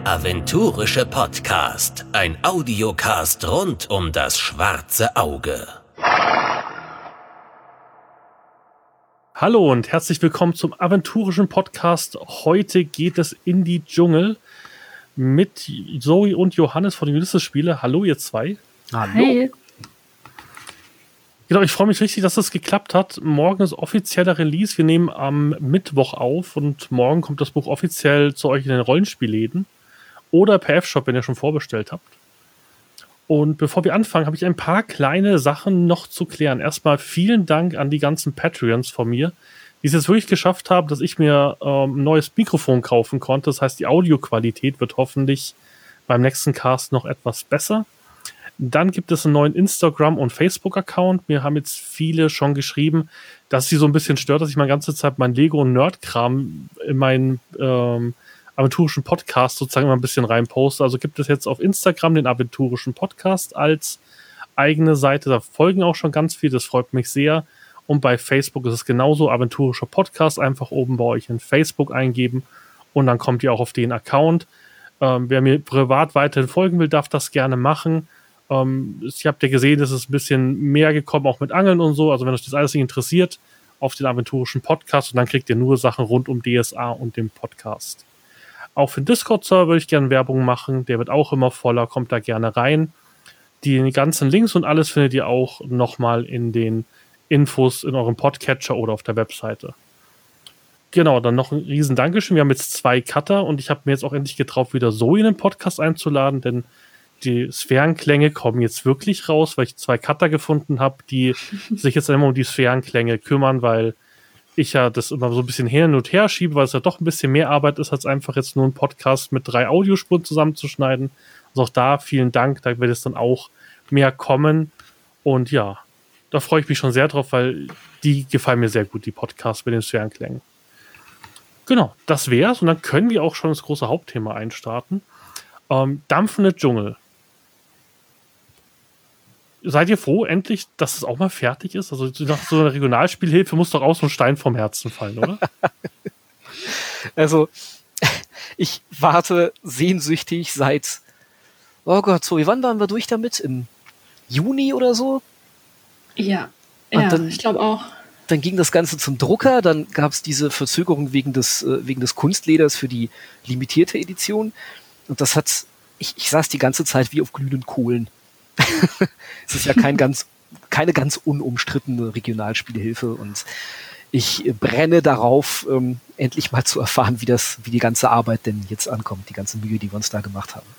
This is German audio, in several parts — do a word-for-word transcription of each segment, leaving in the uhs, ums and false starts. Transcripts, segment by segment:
Der aventurische Podcast, ein Audiocast rund um das schwarze Auge. Hallo und herzlich willkommen zum aventurischen Podcast. Heute geht es in die Dschungel mit Zoe und Johannes von den Ulysses-Spiele. Hallo ihr zwei. Hallo. Hi. Genau, ich freue mich richtig, dass das geklappt hat. Morgen ist offizieller Release. Wir nehmen am Mittwoch auf und morgen kommt das Buch offiziell zu euch in den Rollenspielläden oder per F-Shop, wenn ihr schon vorbestellt habt. Und bevor wir anfangen, habe ich ein paar kleine Sachen noch zu klären. Erstmal vielen Dank an die ganzen Patreons von mir, die es jetzt wirklich geschafft haben, dass ich mir ähm, ein neues Mikrofon kaufen konnte. Das heißt, die Audioqualität wird hoffentlich beim nächsten Cast noch etwas besser. Dann gibt es einen neuen Instagram- und Facebook-Account. Mir haben jetzt viele schon geschrieben, dass sie so ein bisschen stört, dass ich meine ganze Zeit mein Lego- und Nerd-Kram in meinen ähm, aventurischen Podcast sozusagen immer ein bisschen reinposte. Also gibt es jetzt auf Instagram den aventurischen Podcast als eigene Seite. Da folgen auch schon ganz viele, das freut mich sehr. Und bei Facebook ist es genauso, aventurischer Podcast, einfach oben bei euch in Facebook eingeben und dann kommt ihr auch auf den Account. Ähm, wer mir privat weiterhin folgen will, darf das gerne machen. Ähm, ich habe ja gesehen, es ist ein bisschen mehr gekommen, auch mit Angeln und so. Also wenn euch das alles nicht interessiert, auf den aventurischen Podcast und dann kriegt ihr nur Sachen rund um D S A und den Podcast. Auch für den Discord-Server würde ich gerne Werbung machen. Der wird auch immer voller, kommt da gerne rein. Die ganzen Links und alles findet ihr auch nochmal in den Infos in eurem Podcatcher oder auf der Webseite. Genau, dann noch ein riesen Dankeschön. Wir haben jetzt zwei Cutter und ich habe mir jetzt auch endlich getraut, wieder Zoe in den Podcast einzuladen, denn die Sphärenklänge kommen jetzt wirklich raus, weil ich zwei Cutter gefunden habe, die sich jetzt immer um die Sphärenklänge kümmern, weil ich ja das immer so ein bisschen hin und her schiebe, weil es ja doch ein bisschen mehr Arbeit ist, als einfach jetzt nur einen Podcast mit drei Audiospuren zusammenzuschneiden. Also auch da vielen Dank, da wird es dann auch mehr kommen. Und ja, da freue ich mich schon sehr drauf, weil die gefallen mir sehr gut, die Podcasts mit den Sphärenklängen. Genau, das wär's. Und dann können wir auch schon das große Hauptthema einstarten. Ähm, dampfende Dschungel. Seid ihr froh, endlich, dass es auch mal fertig ist? Also nach so einer Regionalspielhilfe muss doch auch so ein Stein vom Herzen fallen, oder? Also, ich warte sehnsüchtig seit, oh Gott, so, wie wann waren wir durch damit? Im Juni oder so? Ja, Und ja dann- ich glaube auch. Dann ging das Ganze zum Drucker, dann gab es diese Verzögerung wegen des, äh, wegen des Kunstleders für die limitierte Edition. Und das hat, ich, ich saß die ganze Zeit wie auf glühenden Kohlen. Es ist ja kein ganz, keine ganz unumstrittene Regionalspielhilfe und ich brenne darauf, ähm, endlich mal zu erfahren, wie das, wie die ganze Arbeit denn jetzt ankommt, die ganze Mühe, die wir uns da gemacht haben.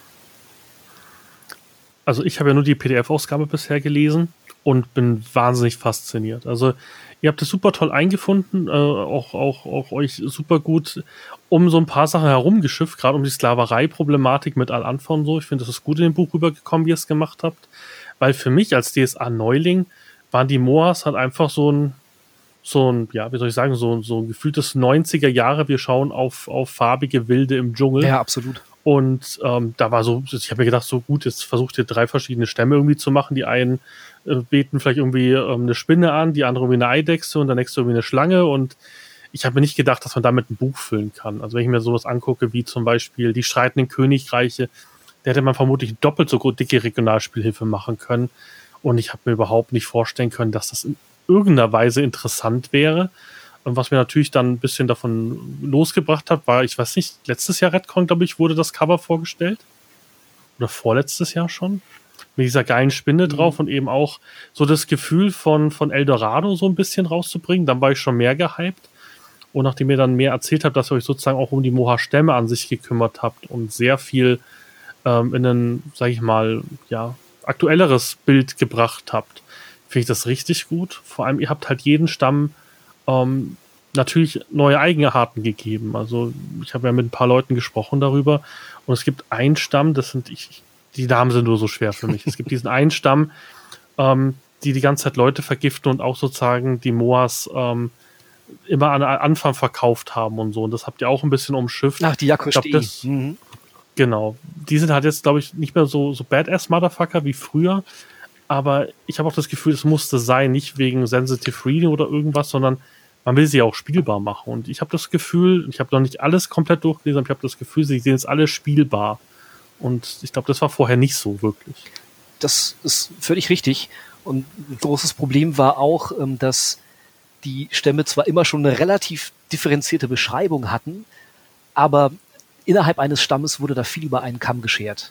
Also ich habe ja nur die P D F-Ausgabe bisher gelesen und bin wahnsinnig fasziniert. Also ihr habt es super toll eingefunden, äh, auch, auch, auch euch super gut um so ein paar Sachen herumgeschifft, gerade um die Sklaverei-Problematik mit Al-Anfa und so. Ich finde, das ist gut in dem Buch rübergekommen, wie ihr es gemacht habt. Weil für mich als D S A-Neuling waren die Moas halt einfach so ein, so ein, ja, wie soll ich sagen, so, so ein gefühltes neunziger Jahre, wir schauen auf, auf farbige Wilde im Dschungel. Ja, absolut. Und ähm, da war so, ich habe mir gedacht, so gut, jetzt versucht ihr drei verschiedene Stämme irgendwie zu machen. Die einen äh, beten vielleicht irgendwie ähm, eine Spinne an, die andere irgendwie eine Eidechse und der nächste irgendwie eine Schlange. Und ich habe mir nicht gedacht, dass man damit ein Buch füllen kann. Also wenn ich mir sowas angucke, wie zum Beispiel die streitenden Königreiche, da hätte man vermutlich doppelt so gut dicke Regionalspielhilfe machen können. Und ich habe mir überhaupt nicht vorstellen können, dass das in irgendeiner Weise interessant wäre. Und was mir natürlich dann ein bisschen davon losgebracht hat, war, ich weiß nicht, letztes Jahr Redcon, glaube ich, wurde das Cover vorgestellt. Oder vorletztes Jahr schon. Mit dieser geilen Spinne drauf und eben auch so das Gefühl von, von Eldorado so ein bisschen rauszubringen. Dann war ich schon mehr gehypt. Und nachdem ihr dann mehr erzählt habt, dass ihr euch sozusagen auch um die Moha-Stämme an sich gekümmert habt und sehr viel ähm, in ein, sag ich mal, ja, aktuelleres Bild gebracht habt, finde ich das richtig gut. Vor allem, ihr habt halt jeden Stamm ähm, natürlich neue Eigenarten gegeben. Also ich habe ja mit ein paar Leuten gesprochen darüber und es gibt einen Stamm, das sind, ich, die Namen sind nur so schwer für mich. Es gibt diesen einen Stamm, ähm, die die ganze Zeit Leute vergiften und auch sozusagen die Moas ähm, immer an Anfang verkauft haben und so. Und das habt ihr auch ein bisschen umschifft. Ach, die Yakushti. Mhm. Genau. Die sind halt jetzt, glaube ich, nicht mehr so, so Badass-Motherfucker wie früher. Aber ich habe auch das Gefühl, es musste sein, nicht wegen Sensitive Reading oder irgendwas, sondern man will sie ja auch spielbar machen. Und ich habe das Gefühl, ich habe noch nicht alles komplett durchgelesen, aber ich habe das Gefühl, sie sehen jetzt alle spielbar. Und ich glaube, das war vorher nicht so wirklich. Das ist völlig richtig. Und ein großes Problem war auch, dass die Stämme zwar immer schon eine relativ differenzierte Beschreibung hatten, aber innerhalb eines Stammes wurde da viel über einen Kamm geschert.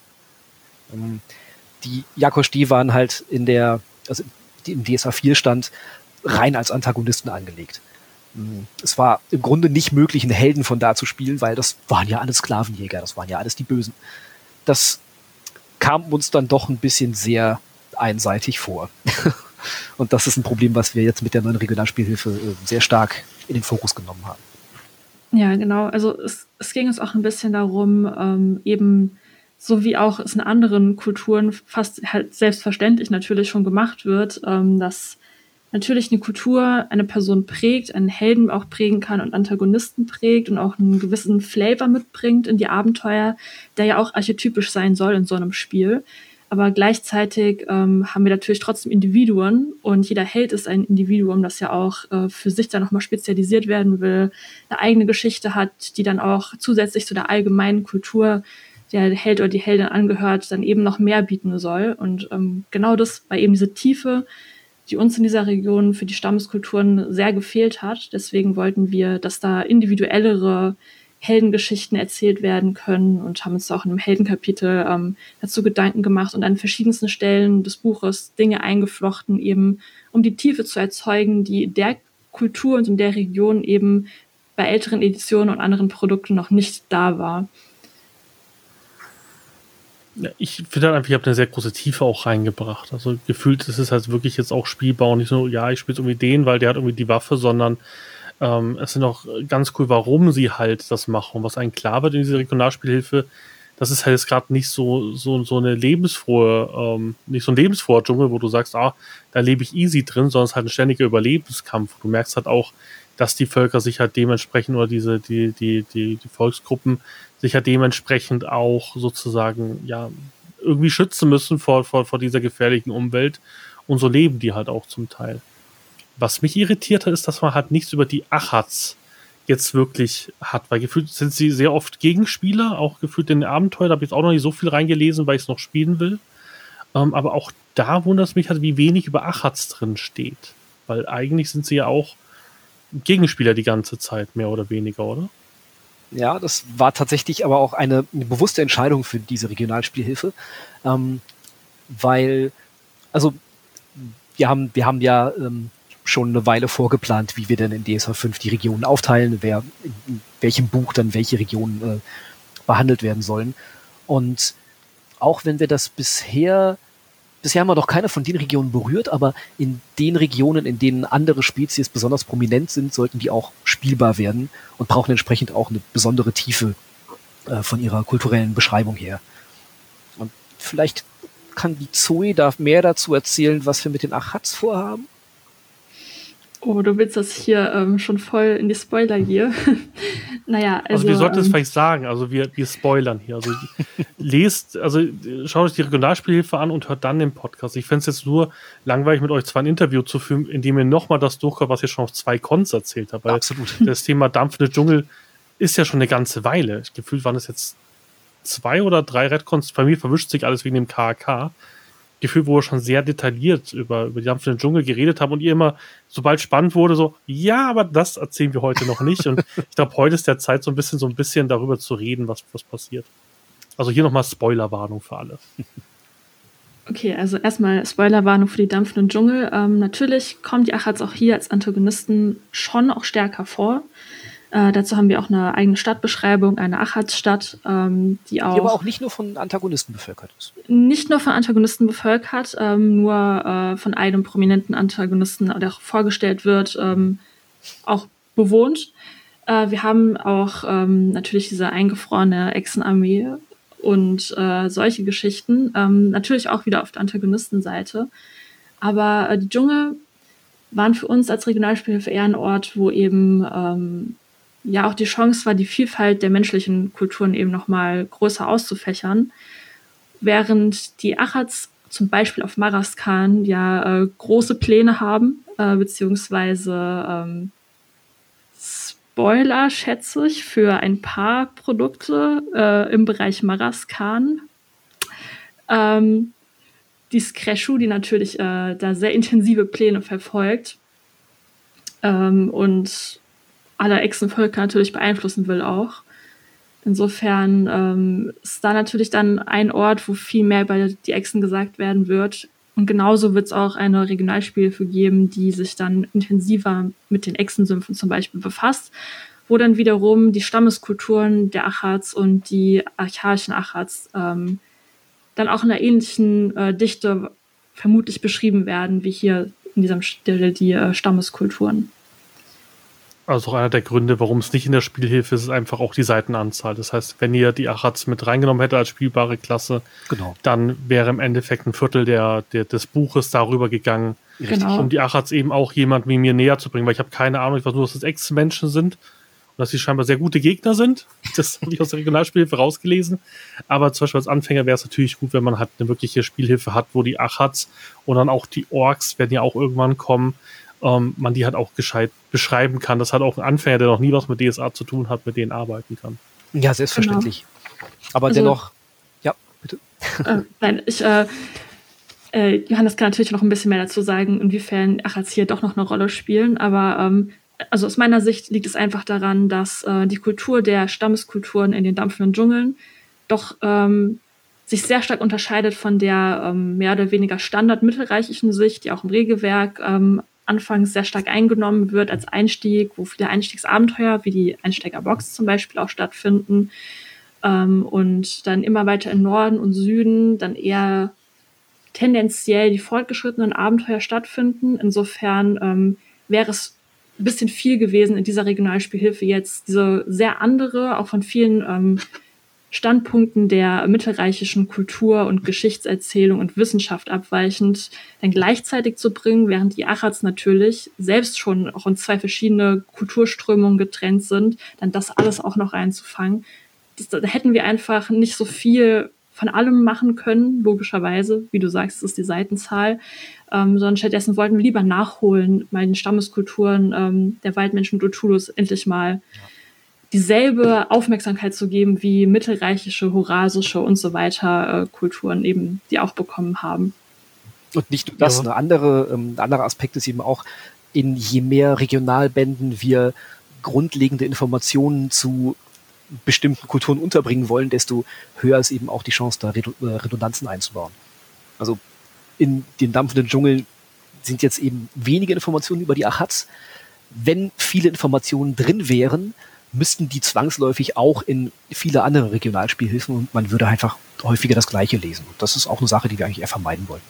Die Yakosh-D waren halt in der, also im D S A vier Stand rein als Antagonisten angelegt. Es war im Grunde nicht möglich, einen Helden von da zu spielen, weil das waren ja alles Sklavenjäger, das waren ja alles die Bösen. Das kam uns dann doch ein bisschen sehr einseitig vor. Und das ist ein Problem, was wir jetzt mit der neuen Regionalspielhilfe sehr stark in den Fokus genommen haben. Ja, genau. Also es, es ging uns auch ein bisschen darum, ähm, eben so wie auch es in anderen Kulturen fast halt selbstverständlich natürlich schon gemacht wird, ähm, dass natürlich eine Kultur eine Person prägt, einen Helden auch prägen kann und Antagonisten prägt und auch einen gewissen Flavor mitbringt in die Abenteuer, der ja auch archetypisch sein soll in so einem Spiel. Aber gleichzeitig ähm, haben wir natürlich trotzdem Individuen und jeder Held ist ein Individuum, das ja auch äh, für sich dann nochmal spezialisiert werden will, eine eigene Geschichte hat, die dann auch zusätzlich zu der allgemeinen Kultur, der Held oder die Heldin angehört, dann eben noch mehr bieten soll. Und ähm, genau das war eben diese Tiefe, die uns in dieser Region für die Stammeskulturen sehr gefehlt hat. Deswegen wollten wir, dass da individuellere Heldengeschichten erzählt werden können und haben uns auch in einem Heldenkapitel ähm, dazu Gedanken gemacht und an verschiedensten Stellen des Buches Dinge eingeflochten, eben um die Tiefe zu erzeugen, die in der Kultur und in der Region eben bei älteren Editionen und anderen Produkten noch nicht da war. Ja, ich finde halt einfach, ich habe eine sehr große Tiefe auch reingebracht. Also gefühlt ist es halt wirklich jetzt auch spielbar und nicht so, ja, ich spiele irgendwie den, weil der hat irgendwie die Waffe, sondern ähm, es sind auch ganz cool, warum sie halt das machen. Und was einem klar wird in dieser Regionalspielhilfe, das ist halt jetzt gerade nicht so, so, so eine lebensfrohe, ähm, nicht so ein lebensfroher Dschungel, wo du sagst, ah, da lebe ich easy drin, sondern es ist halt ein ständiger Überlebenskampf. Du merkst halt auch, dass die Völker sich halt dementsprechend oder diese, die, die, die, die Volksgruppen sich halt dementsprechend auch sozusagen, ja, irgendwie schützen müssen vor, vor, vor dieser gefährlichen Umwelt. Und so leben die halt auch zum Teil. Was mich irritiert hat, ist, dass man halt nichts über die Achats jetzt wirklich hat, weil gefühlt sind sie sehr oft Gegenspieler, auch gefühlt in den Abenteuern, da habe ich jetzt auch noch nicht so viel reingelesen, weil ich es noch spielen will. Ähm, aber auch da wundert es mich halt, wie wenig über Achats drin steht. Weil eigentlich sind sie ja auch Gegenspieler die ganze Zeit, mehr oder weniger, oder? Ja, das war tatsächlich aber auch eine, eine bewusste Entscheidung für diese Regionalspielhilfe, ähm, weil, also wir haben, wir haben ja ähm, schon eine Weile vorgeplant, wie wir denn in D S A fünf die Regionen aufteilen, wer in welchem Buch dann welche Regionen äh, behandelt werden sollen. Und auch wenn wir das bisher Bisher haben wir doch keine von den Regionen berührt, aber in den Regionen, in denen andere Spezies besonders prominent sind, sollten die auch spielbar werden und brauchen entsprechend auch eine besondere Tiefe äh, von ihrer kulturellen Beschreibung her. Und vielleicht kann die Zoe da mehr dazu erzählen, was wir mit den Achats vorhaben? Oh, du willst das hier ähm, schon voll in die Spoiler hier. Naja, also... Also wir sollten es ähm, vielleicht sagen, also wir, wir spoilern hier. Also lest, also schaut euch die Regionalspielhilfe an und hört dann den Podcast. Ich fände es jetzt nur langweilig, mit euch zwar ein Interview zu führen, in dem ihr nochmal das durchkommt, was ihr schon auf zwei Cons erzählt habt. Weil Absolut. Das Thema dampfende Dschungel ist ja schon eine ganze Weile. Gefühlt waren es jetzt zwei oder drei Redcons. Bei mir verwischt sich alles wegen dem K A K. Gefühl, wo wir schon sehr detailliert über, über die dampfenden Dschungel geredet haben und ihr immer, sobald spannend wurde, so, ja, aber das erzählen wir heute noch nicht. Und ich glaube, heute ist der Zeit, so ein bisschen, so ein bisschen darüber zu reden, was, was passiert. Also hier nochmal Spoilerwarnung für alle. Okay, also erstmal Spoilerwarnung für die dampfenden Dschungel. Ähm, natürlich kommen die Achats auch hier als Antagonisten schon auch stärker vor. Äh, dazu haben wir auch eine eigene Stadtbeschreibung, eine Achatsstadt, ähm, die auch... Die aber auch nicht nur von Antagonisten bevölkert ist. Nicht nur von Antagonisten bevölkert, ähm, nur äh, von einem prominenten Antagonisten, der auch vorgestellt wird, ähm, auch bewohnt. Äh, wir haben auch ähm, natürlich diese eingefrorene Echsenarmee und äh, solche Geschichten. Ähm, natürlich auch wieder auf der Antagonistenseite. Aber äh, die Dschungel waren für uns als Regionalspielhilfe eher ein Ort, wo eben ähm, ja auch die Chance war, die Vielfalt der menschlichen Kulturen eben nochmal größer auszufächern. Während die Achats zum Beispiel auf Maraskan ja äh, große Pläne haben, äh, beziehungsweise ähm, Spoiler, schätze ich, für ein paar Produkte äh, im Bereich Maraskan. Ähm, die Skreshu, die natürlich äh, da sehr intensive Pläne verfolgt ähm, und alle Echsenvölker natürlich beeinflussen will auch. Insofern ähm, ist da natürlich dann ein Ort, wo viel mehr über die Echsen gesagt werden wird. Und genauso wird es auch eine Regionalspielhilfe geben, die sich dann intensiver mit den Echsensümpfen zum Beispiel befasst, wo dann wiederum die Stammeskulturen der Achats und die archaischen Achats ähm, dann auch in einer ähnlichen äh, Dichte vermutlich beschrieben werden, wie hier in diesem Stelle die äh, Stammeskulturen. Also auch einer der Gründe, warum es nicht in der Spielhilfe ist, ist einfach auch die Seitenanzahl. Das heißt, wenn ihr die Achats mit reingenommen hättet als spielbare Klasse, Genau. dann wäre im Endeffekt ein Viertel der, der, des Buches darüber gegangen, Genau. um die Achats eben auch jemand wie mir näher zu bringen, weil ich habe keine Ahnung, ich weiß nur, dass das Ex-Menschen sind und dass sie scheinbar sehr gute Gegner sind. Das habe ich aus der Regionalspielhilfe rausgelesen. Aber zum Beispiel als Anfänger wäre es natürlich gut, wenn man halt eine wirkliche Spielhilfe hat, wo die Achats und dann auch die Orks werden ja auch irgendwann kommen, ähm, man die halt auch gescheit beschreiben kann, dass halt auch ein Anfänger, der noch nie was mit D S A zu tun hat, mit denen arbeiten kann. Ja, selbstverständlich. Genau. Aber also, dennoch, ja, bitte. Äh, nein, ich, äh, äh, Johannes kann natürlich noch ein bisschen mehr dazu sagen, inwiefern Achats hier doch noch eine Rolle spielen, aber ähm, also aus meiner Sicht liegt es einfach daran, dass äh, die Kultur der Stammeskulturen in den dampfenden Dschungeln doch ähm, sich sehr stark unterscheidet von der ähm, mehr oder weniger standard-mittelreichischen Sicht, die auch im Regelwerk ähm, anfangs sehr stark eingenommen wird als Einstieg, wo viele Einstiegsabenteuer wie die Einsteigerbox zum Beispiel auch stattfinden ähm, und dann immer weiter im Norden und Süden dann eher tendenziell die fortgeschrittenen Abenteuer stattfinden. Insofern ähm, wäre es ein bisschen viel gewesen in dieser Regionalspielhilfe jetzt diese sehr andere, auch von vielen ähm, Standpunkten der mittelreichischen Kultur und Geschichtserzählung und Wissenschaft abweichend dann gleichzeitig zu bringen, während die Achats natürlich selbst schon auch in zwei verschiedene Kulturströmungen getrennt sind, dann das alles auch noch einzufangen. Das, da hätten wir einfach nicht so viel von allem machen können, logischerweise, wie du sagst, das ist die Seitenzahl, ähm, sondern stattdessen wollten wir lieber nachholen, mal den Stammeskulturen ähm, der Waldmenschen und Cthulhus endlich mal dieselbe Aufmerksamkeit zu geben, wie mittelreichische, horasische und so weiter äh, Kulturen eben, die auch bekommen haben. Und nicht nur das, ja. eine andere, ähm, ein anderer Aspekt ist eben auch, in je mehr Regionalbänden wir grundlegende Informationen zu bestimmten Kulturen unterbringen wollen, desto höher ist eben auch die Chance, da Redundanzen einzubauen. Also in den dampfenden Dschungeln sind jetzt eben wenige Informationen über die Achats. Wenn viele Informationen drin wären, müssten die zwangsläufig auch in viele andere Regionalspielhilfen und man würde einfach häufiger das Gleiche lesen. Und das ist auch eine Sache, die wir eigentlich eher vermeiden wollen.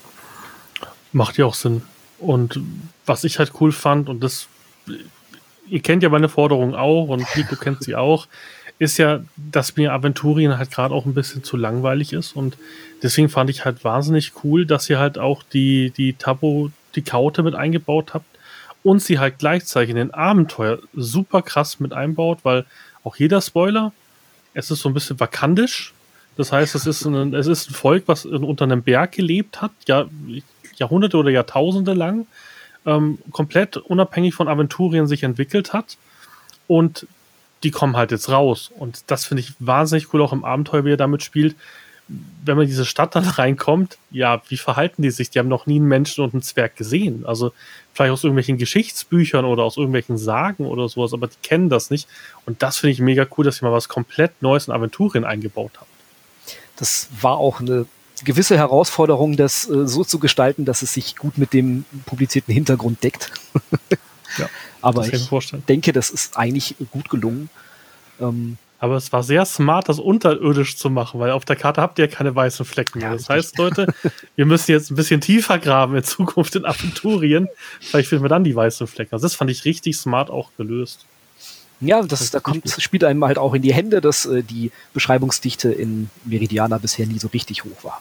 Macht ja auch Sinn. Und was ich halt cool fand, und das, ihr kennt ja meine Forderung auch und Nico kennt sie auch, ist ja, dass mir Aventurien halt gerade auch ein bisschen zu langweilig ist und deswegen fand ich halt wahnsinnig cool, dass ihr halt auch die, die Tabo, die Kaute mit eingebaut habt und sie halt gleichzeitig in den Abenteuer super krass mit einbaut, weil auch jeder Spoiler, es ist so ein bisschen vakandisch, das heißt, es ist ein, es ist ein Volk, was unter einem Berg gelebt hat, ja, Jahrhunderte oder Jahrtausende lang, ähm, komplett unabhängig von Aventurien sich entwickelt hat und die kommen halt jetzt raus. Und das finde ich wahnsinnig cool, auch im Abenteuer, wie er damit spielt. Wenn man in diese Stadt dann reinkommt, ja, wie verhalten die sich? Die haben noch nie einen Menschen und einen Zwerg gesehen. Also vielleicht aus irgendwelchen Geschichtsbüchern oder aus irgendwelchen Sagen oder sowas, aber die kennen das nicht. Und das finde ich mega cool, dass ihr mal was komplett Neues in Aventurien eingebaut habt. Das war auch eine gewisse Herausforderung, das äh, so zu gestalten, dass es sich gut mit dem publizierten Hintergrund deckt. Ja. Aber ich denke, das ist eigentlich gut gelungen. Ähm, Aber es war sehr smart, das unterirdisch zu machen, weil auf der Karte habt ihr ja keine weißen Flecken mehr. Ja, das heißt, Leute, wir müssen jetzt ein bisschen tiefer graben in Zukunft in Aventurien. Vielleicht finden wir dann die weißen Flecken. Also das fand ich richtig smart auch gelöst. Ja, das, das da kommt, spielt einem halt auch in die Hände, dass äh, die Beschreibungsdichte in Meridiana bisher nie so richtig hoch war.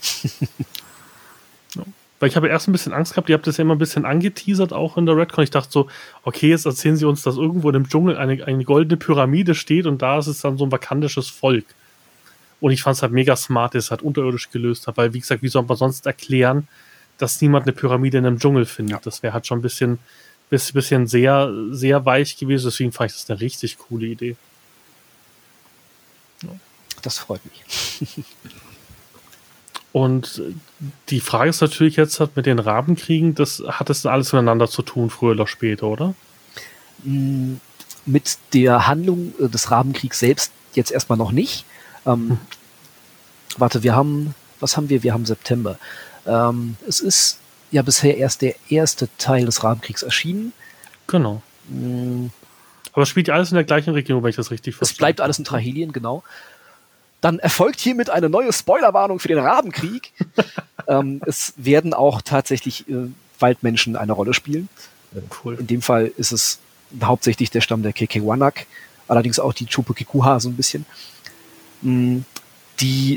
Ja. Weil ich habe erst ein bisschen Angst gehabt, ihr habt das ja immer ein bisschen angeteasert, auch in der Redcon. Ich dachte so, okay, jetzt erzählen sie uns, dass irgendwo in dem Dschungel eine, eine goldene Pyramide steht und da ist es dann so ein vakandisches Volk. Und ich fand es halt mega smart, dass es halt unterirdisch gelöst hat, weil, wie gesagt, wie soll man sonst erklären, dass niemand eine Pyramide in einem Dschungel findet? Ja. Das wäre halt schon ein bisschen Bis, bisschen sehr, sehr weich gewesen, deswegen fand ich das eine richtig coole Idee. Das freut mich. Und die Frage ist natürlich jetzt halt mit den Rabenkriegen, das hat es alles miteinander zu tun, früher oder später, oder? Mit der Handlung des Rabenkriegs selbst jetzt erstmal noch nicht. Ähm, hm. Warte, wir haben, was haben wir? Wir haben September. Ähm, es ist ja bisher erst der erste Teil des Rabenkriegs erschienen. Genau. Mhm. Aber es spielt ja alles in der gleichen Region, wenn ich das richtig verstehe. Es bleibt alles in Trahelien, genau. Dann erfolgt hiermit eine neue Spoilerwarnung für den Rabenkrieg. ähm, es werden auch tatsächlich äh, Waldmenschen eine Rolle spielen. Cool. In dem Fall ist es hauptsächlich der Stamm der Kekewanak, allerdings auch die Chupukikuha so ein bisschen. Mm, die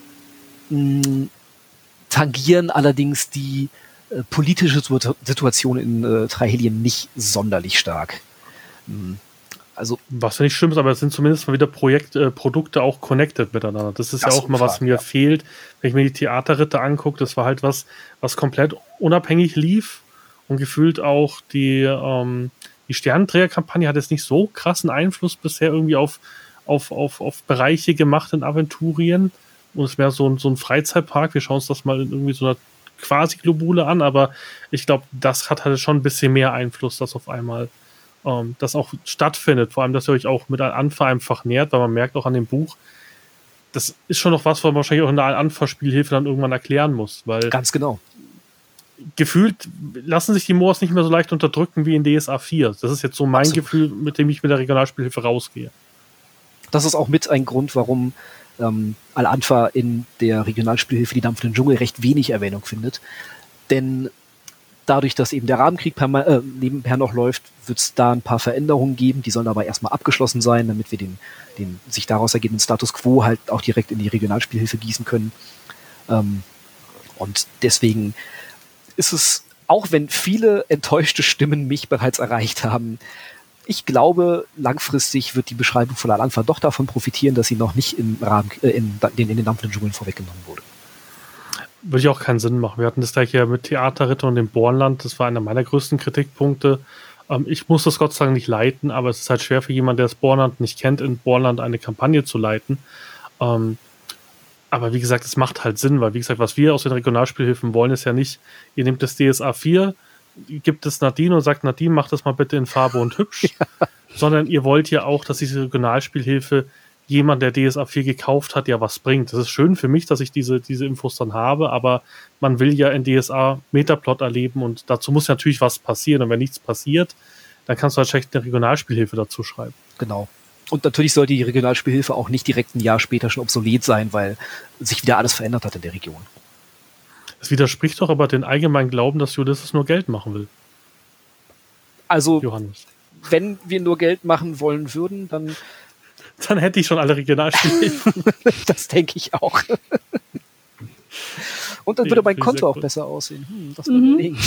mm, tangieren allerdings die äh, politische Situation in äh, Trahelien nicht sonderlich stark. Mm. Also, was ja nicht schlimm ist, aber es sind zumindest mal wieder Projekt, äh, Produkte auch connected miteinander. Das ist ja auch immer, was mir ja. fehlt, wenn ich mir die Theaterritte angucke. Das war halt was, was komplett unabhängig lief und gefühlt auch die, ähm, die Sternenträger-Kampagne hat jetzt nicht so krassen Einfluss bisher irgendwie auf, auf, auf, auf Bereiche gemacht in Aventurien. Und es wäre so ein, so ein Freizeitpark. Wir schauen uns das mal in irgendwie so einer Quasi-Globule an, aber ich glaube, das hat halt schon ein bisschen mehr Einfluss, dass auf einmal das auch stattfindet, vor allem, dass ihr euch auch mit Anfa einfach nähert, weil man merkt auch an dem Buch, das ist schon noch was, was man wahrscheinlich auch in der Anfa-Spielhilfe dann irgendwann erklären muss, weil ganz genau. Gefühlt lassen sich die Moors nicht mehr so leicht unterdrücken wie in D S A vier. Das ist jetzt so mein Absolut. Gefühl, mit dem ich mit der Regionalspielhilfe rausgehe. Das ist auch mit ein Grund, warum ähm, Al-Anfa in der Regionalspielhilfe die dampfenden Dschungel recht wenig Erwähnung findet, denn dadurch, dass eben der Rabenkrieg äh, nebenher noch läuft, wird es da ein paar Veränderungen geben, die sollen aber erstmal abgeschlossen sein, damit wir den, den sich daraus ergebenden Status Quo halt auch direkt in die Regionalspielhilfe gießen können. Ähm, und deswegen ist es, auch wenn viele enttäuschte Stimmen mich bereits erreicht haben, ich glaube, langfristig wird die Beschreibung von Al-Anfa doch davon profitieren, dass sie noch nicht im Rahmen, äh, in, in, in den dampfenden Dschungeln vorweggenommen wurde. Würde ich auch keinen Sinn machen. Wir hatten das gleich ja mit Theaterritter und dem Bornland. Das war einer meiner größten Kritikpunkte. Ähm, ich muss das Gott sei Dank nicht leiten, aber es ist halt schwer für jemanden, der das Bornland nicht kennt, in Bornland eine Kampagne zu leiten. Ähm, aber wie gesagt, es macht halt Sinn, weil wie gesagt, was wir aus den Regionalspielhilfen wollen, ist ja nicht, ihr nehmt das D S A vier, gibt es Nadine und sagt, Nadine, mach das mal bitte in Farbe und hübsch, ja. Sondern ihr wollt ja auch, dass diese Regionalspielhilfe jemand, der D S A vier gekauft hat, ja was bringt. Das ist schön für mich, dass ich diese, diese Infos dann habe, aber man will ja in D S A Metaplot erleben und dazu muss natürlich was passieren. Und wenn nichts passiert, dann kannst du halt schlecht eine Regionalspielhilfe dazu schreiben. Genau. Und natürlich sollte die Regionalspielhilfe auch nicht direkt ein Jahr später schon obsolet sein, weil sich wieder alles verändert hat in der Region. Das widerspricht doch aber den allgemeinen Glauben, dass Ulysses nur Geld machen will. Also, Johannes. Wenn wir nur Geld machen wollen würden, dann Dann hätte ich schon alle Regionalspielhilfen. Das denke ich auch. Und dann nee, würde mein Konto auch gut. besser aussehen. Hm, das mhm. überlegen.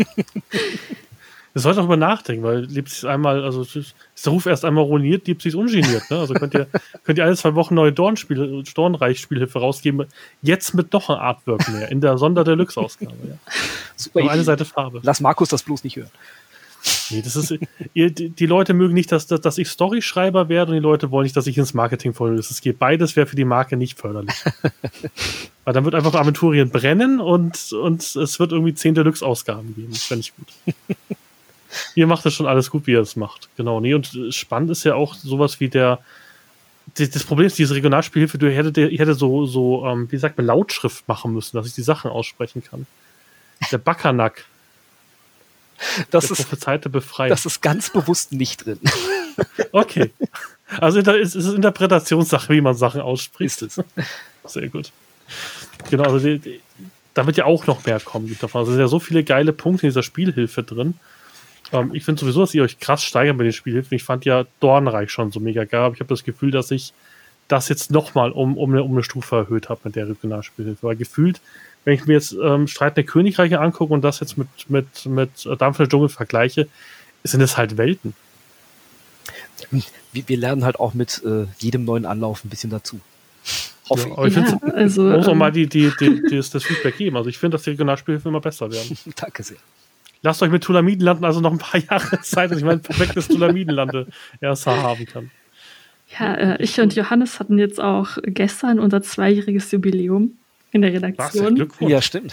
Das sollte auch mal nachdenken, weil Leipzig einmal, also ist der Ruf erst einmal ruiniert, Leipzig ist ungeniert. Ne? Also könnt ihr, könnt ihr alle zwei Wochen neue Dornspiele, Dornreich-Spielhilfe rausgeben. Jetzt mit noch ein Artwork mehr, in der Sonder-Deluxe-Ausgabe. Ja. Super. Nur eine Seite Farbe. Lass Markus das bloß nicht hören. Nee, das ist, ihr, die, die Leute mögen nicht, dass, dass, dass ich Storyschreiber werde und die Leute wollen nicht, dass ich ins Marketing folge. Das geht beides, wäre für die Marke nicht förderlich. Weil dann wird einfach Aventurien brennen und, und es wird irgendwie zehn Deluxe-Ausgaben geben. Das fände ich gut. Ihr macht es schon alles gut, wie ihr es macht. Genau. Nee, und spannend ist ja auch sowas wie der. Die, das Problem ist, diese Regionalspielhilfe, du hättet, ihr hättet so, so ähm, wie sagt man, Lautschrift machen müssen, dass ich die Sachen aussprechen kann. Der Backernack. Das der ist, prophezeite Befreiung. Das ist ganz bewusst nicht drin. Okay. Also es ist Interpretationssache, wie man Sachen ausspricht. Ist es. Sehr gut. Genau, also die, die, da wird ja auch noch mehr kommen davon. Also es sind ja so viele geile Punkte in dieser Spielhilfe drin. Ähm, ich finde sowieso, dass ihr euch krass steigern bei den Spielhilfen. Ich fand ja Dornreich schon so mega geil, aber ich habe das Gefühl, dass ich das jetzt nochmal um, um, eine, um eine Stufe erhöht habe mit der Regionalspielhilfe. Weil gefühlt, wenn ich mir jetzt ähm, Streitende Königreiche angucke und das jetzt mit, mit, mit Dampfende Dschungel vergleiche, sind es halt Welten. Wir, wir lernen halt auch mit äh, jedem neuen Anlauf ein bisschen dazu. Hoffe ja, ich. Ja, finde, also, man muss auch mal die, die, die, die, das Feedback geben. Also ich finde, dass die Regionalspielhilfen immer besser werden. Danke sehr. lasst euch mit Tulamidenlanden also noch ein paar Jahre Zeit, dass ich mein perfektes Tulamidenlande erst haben kann. Ja, äh, ich und Johannes hatten jetzt auch gestern unser zweijähriges Jubiläum in der Redaktion. Glückwunsch. Ja, stimmt.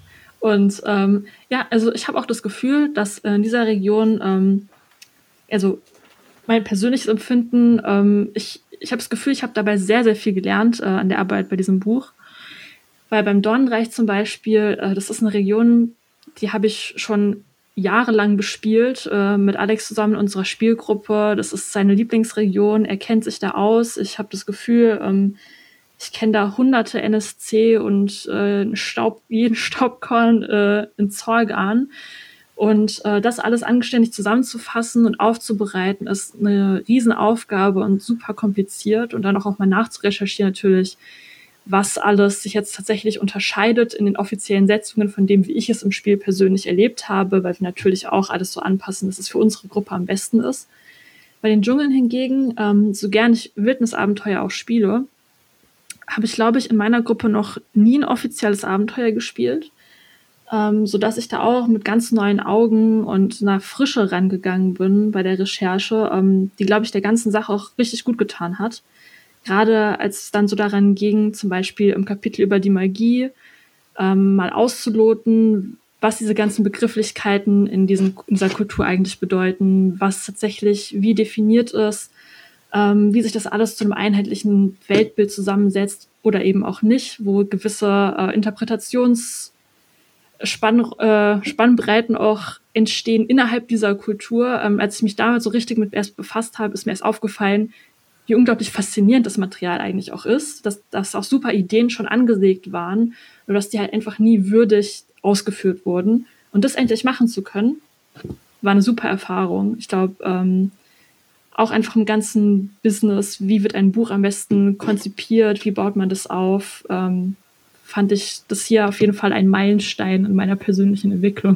Und ähm, ja, also ich habe auch das Gefühl, dass äh, in dieser Region, ähm, also mein persönliches Empfinden, ähm, ich, ich habe das Gefühl, ich habe dabei sehr, sehr viel gelernt äh, an der Arbeit bei diesem Buch. Weil beim Dornenreich zum Beispiel, äh, das ist eine Region, die habe ich schon jahrelang bespielt, äh, mit Alex zusammen in unserer Spielgruppe. Das ist seine Lieblingsregion, er kennt sich da aus. Ich habe das Gefühl, ähm, ich kenne da hunderte N S C und äh, Staub, jeden Staubkorn äh, in Zorgan. Und äh, das alles anständig zusammenzufassen und aufzubereiten, ist eine Riesenaufgabe und super kompliziert. Und dann auch, auch mal nachzurecherchieren natürlich, was alles sich jetzt tatsächlich unterscheidet in den offiziellen Setzungen von dem, wie ich es im Spiel persönlich erlebt habe, weil wir natürlich auch alles so anpassen, dass es für unsere Gruppe am besten ist. Bei den Dschungeln hingegen, ähm, so gern ich Wildnisabenteuer auch spiele, habe ich, glaube ich, in meiner Gruppe noch nie ein offizielles Abenteuer gespielt, ähm, sodass ich da auch mit ganz neuen Augen und einer Frische rangegangen bin bei der Recherche, ähm, die, glaube ich, der ganzen Sache auch richtig gut getan hat. Gerade als es dann so daran ging, zum Beispiel im Kapitel über die Magie, ähm, mal auszuloten, was diese ganzen Begrifflichkeiten in, diesen, in dieser Kultur eigentlich bedeuten, was tatsächlich wie definiert ist, ähm, wie sich das alles zu einem einheitlichen Weltbild zusammensetzt oder eben auch nicht, wo gewisse äh, Interpretations Spann, äh, Spannbreiten auch entstehen innerhalb dieser Kultur. Ähm, als ich mich damit so richtig mit erst befasst habe, ist mir erst aufgefallen, wie unglaublich faszinierend das Material eigentlich auch ist, dass, dass auch super Ideen schon angesägt waren, nur dass die halt einfach nie würdig ausgeführt wurden. Und das endlich machen zu können, war eine super Erfahrung. Ich glaube, ähm, auch einfach im ganzen Business, wie wird ein Buch am besten konzipiert, wie baut man das auf, ähm, fand ich das hier auf jeden Fall ein Meilenstein in meiner persönlichen Entwicklung.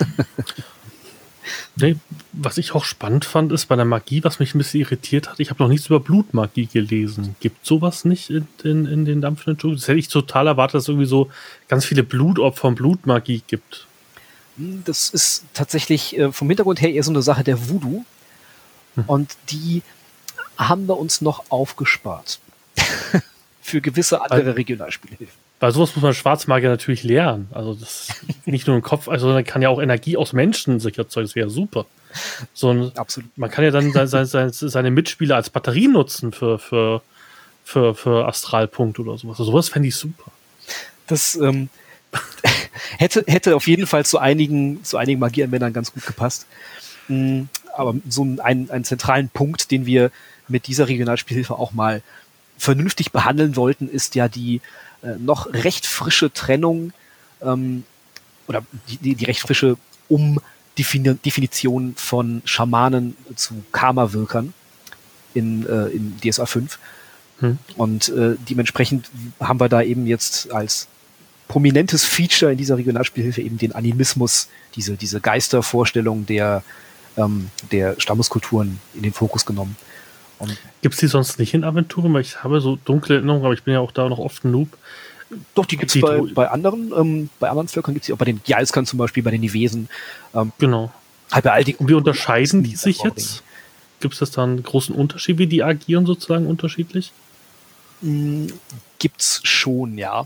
Nee, was ich auch spannend fand, ist bei der Magie, was mich ein bisschen irritiert hat, ich habe noch nichts über Blutmagie gelesen. Gibt sowas nicht in, in, in den dampfenden Dschungel? Das hätte ich total erwartet, dass es irgendwie so ganz viele Blutopfer und Blutmagie gibt. Das ist tatsächlich äh, vom Hintergrund her eher so eine Sache der Voodoo. Hm. Und die haben wir uns noch aufgespart. Für gewisse andere Weil, Regionalspielhilfen. Weil sowas muss man Schwarzmagier natürlich lernen. Also das ist nicht nur im Kopf, also man kann ja auch Energie aus Menschen sich erzeugen, das wäre super. So ein, Absolut. Man kann ja dann seine, seine, seine Mitspieler als Batterie nutzen für, für, für, für Astralpunkte oder sowas. Also sowas fände ich super. Das ähm, hätte, hätte auf jeden Fall zu einigen, zu einigen Magieanwendern ganz gut gepasst. Mhm. Aber so einen, einen zentralen Punkt, den wir mit dieser Regionalspielhilfe auch mal vernünftig behandeln wollten, ist ja die äh, noch recht frische Trennung ähm, oder die, die recht frische Umdefinition von Schamanen zu Karma-Wirkern in, äh, in D S A fünf. Hm. Und äh, dementsprechend haben wir da eben jetzt als prominentes Feature in dieser Regionalspielhilfe eben den Animismus, diese, diese Geistervorstellung der ähm, der Stammeskulturen in den Fokus genommen. Gibt es die sonst nicht in Aventuren? Weil ich habe so dunkle Erinnerungen, aber ich bin ja auch da noch oft ein Noob. Doch, die gibt es bei, bei anderen, ähm, bei anderen Völkern gibt es die auch, bei den Gjalskern zum Beispiel, bei den Nivesen. Ähm, genau. Halt bei all die, Und wie unterscheiden die sich jetzt? Gibt es da einen großen Unterschied, wie die agieren sozusagen unterschiedlich? Mm, gibt's schon, ja.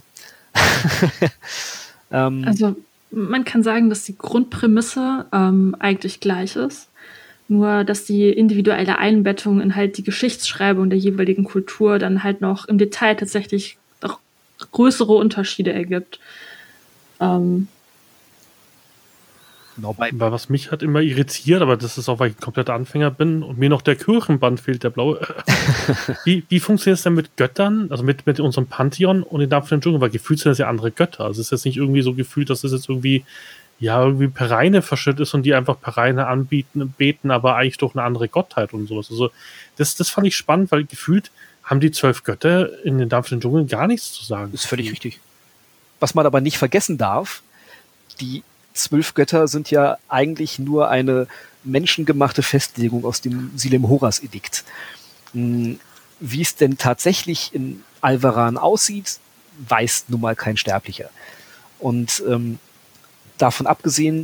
ähm, also man kann sagen, dass die Grundprämisse ähm, eigentlich gleich ist. Nur, dass die individuelle Einbettung in halt die Geschichtsschreibung der jeweiligen Kultur dann halt noch im Detail tatsächlich noch größere Unterschiede ergibt. Ähm genau, bei weil was mich hat immer irritiert, aber das ist auch, weil ich ein kompletter Anfänger bin und mir noch der Kirchenband fehlt, der blaue. wie, wie funktioniert es denn mit Göttern, also mit, mit unserem Pantheon und den dampfenden Dschungel? Weil gefühlt sind das ja andere Götter. Also es ist jetzt nicht irgendwie so gefühlt, dass es jetzt irgendwie ja, irgendwie Pereine verschüttet ist und die einfach Pereine anbieten, beten, aber eigentlich durch eine andere Gottheit und sowas. Also das, das fand ich spannend, weil gefühlt haben die zwölf Götter in den dampfenden Dschungeln gar nichts zu sagen. Das ist völlig richtig. Was man aber nicht vergessen darf, die zwölf Götter sind ja eigentlich nur eine menschengemachte Festlegung aus dem Silem-Horas-Edikt. Wie es denn tatsächlich in Alvaran aussieht, weiß nun mal kein Sterblicher. Und ähm, davon abgesehen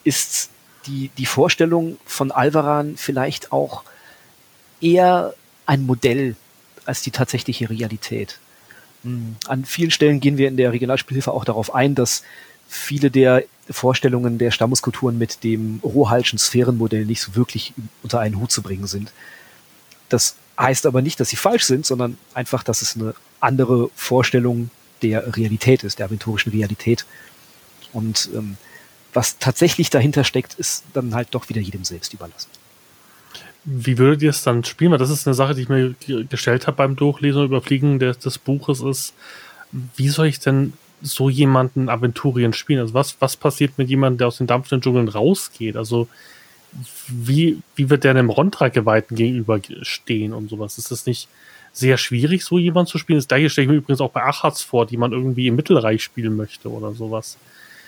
ist die, die Vorstellung von Alvaran vielleicht auch eher ein Modell als die tatsächliche Realität. An vielen Stellen gehen wir in der Regionalspielhilfe auch darauf ein, dass viele der Vorstellungen der Stammeskulturen mit dem Rohalschen Sphärenmodell nicht so wirklich unter einen Hut zu bringen sind. Das heißt aber nicht, dass sie falsch sind, sondern einfach, dass es eine andere Vorstellung der Realität ist, der aventurischen Realität. Und ähm, was tatsächlich dahinter steckt, ist dann halt doch wieder jedem selbst überlassen. Wie würdet ihr es dann spielen? Weil das ist eine Sache, die ich mir gestellt habe beim Durchlesen und Überfliegen des, des Buches, ist, wie soll ich denn so jemanden Aventurien spielen? Also was, was passiert mit jemandem, der aus den dampfenden Dschungeln rausgeht? Also wie, wie wird der dem Rondra-Geweihten gegenüberstehen und sowas? Ist das nicht sehr schwierig, so jemanden zu spielen? Das gleiche stelle ich mir übrigens auch bei Achaz vor, die man irgendwie im Mittelreich spielen möchte oder sowas.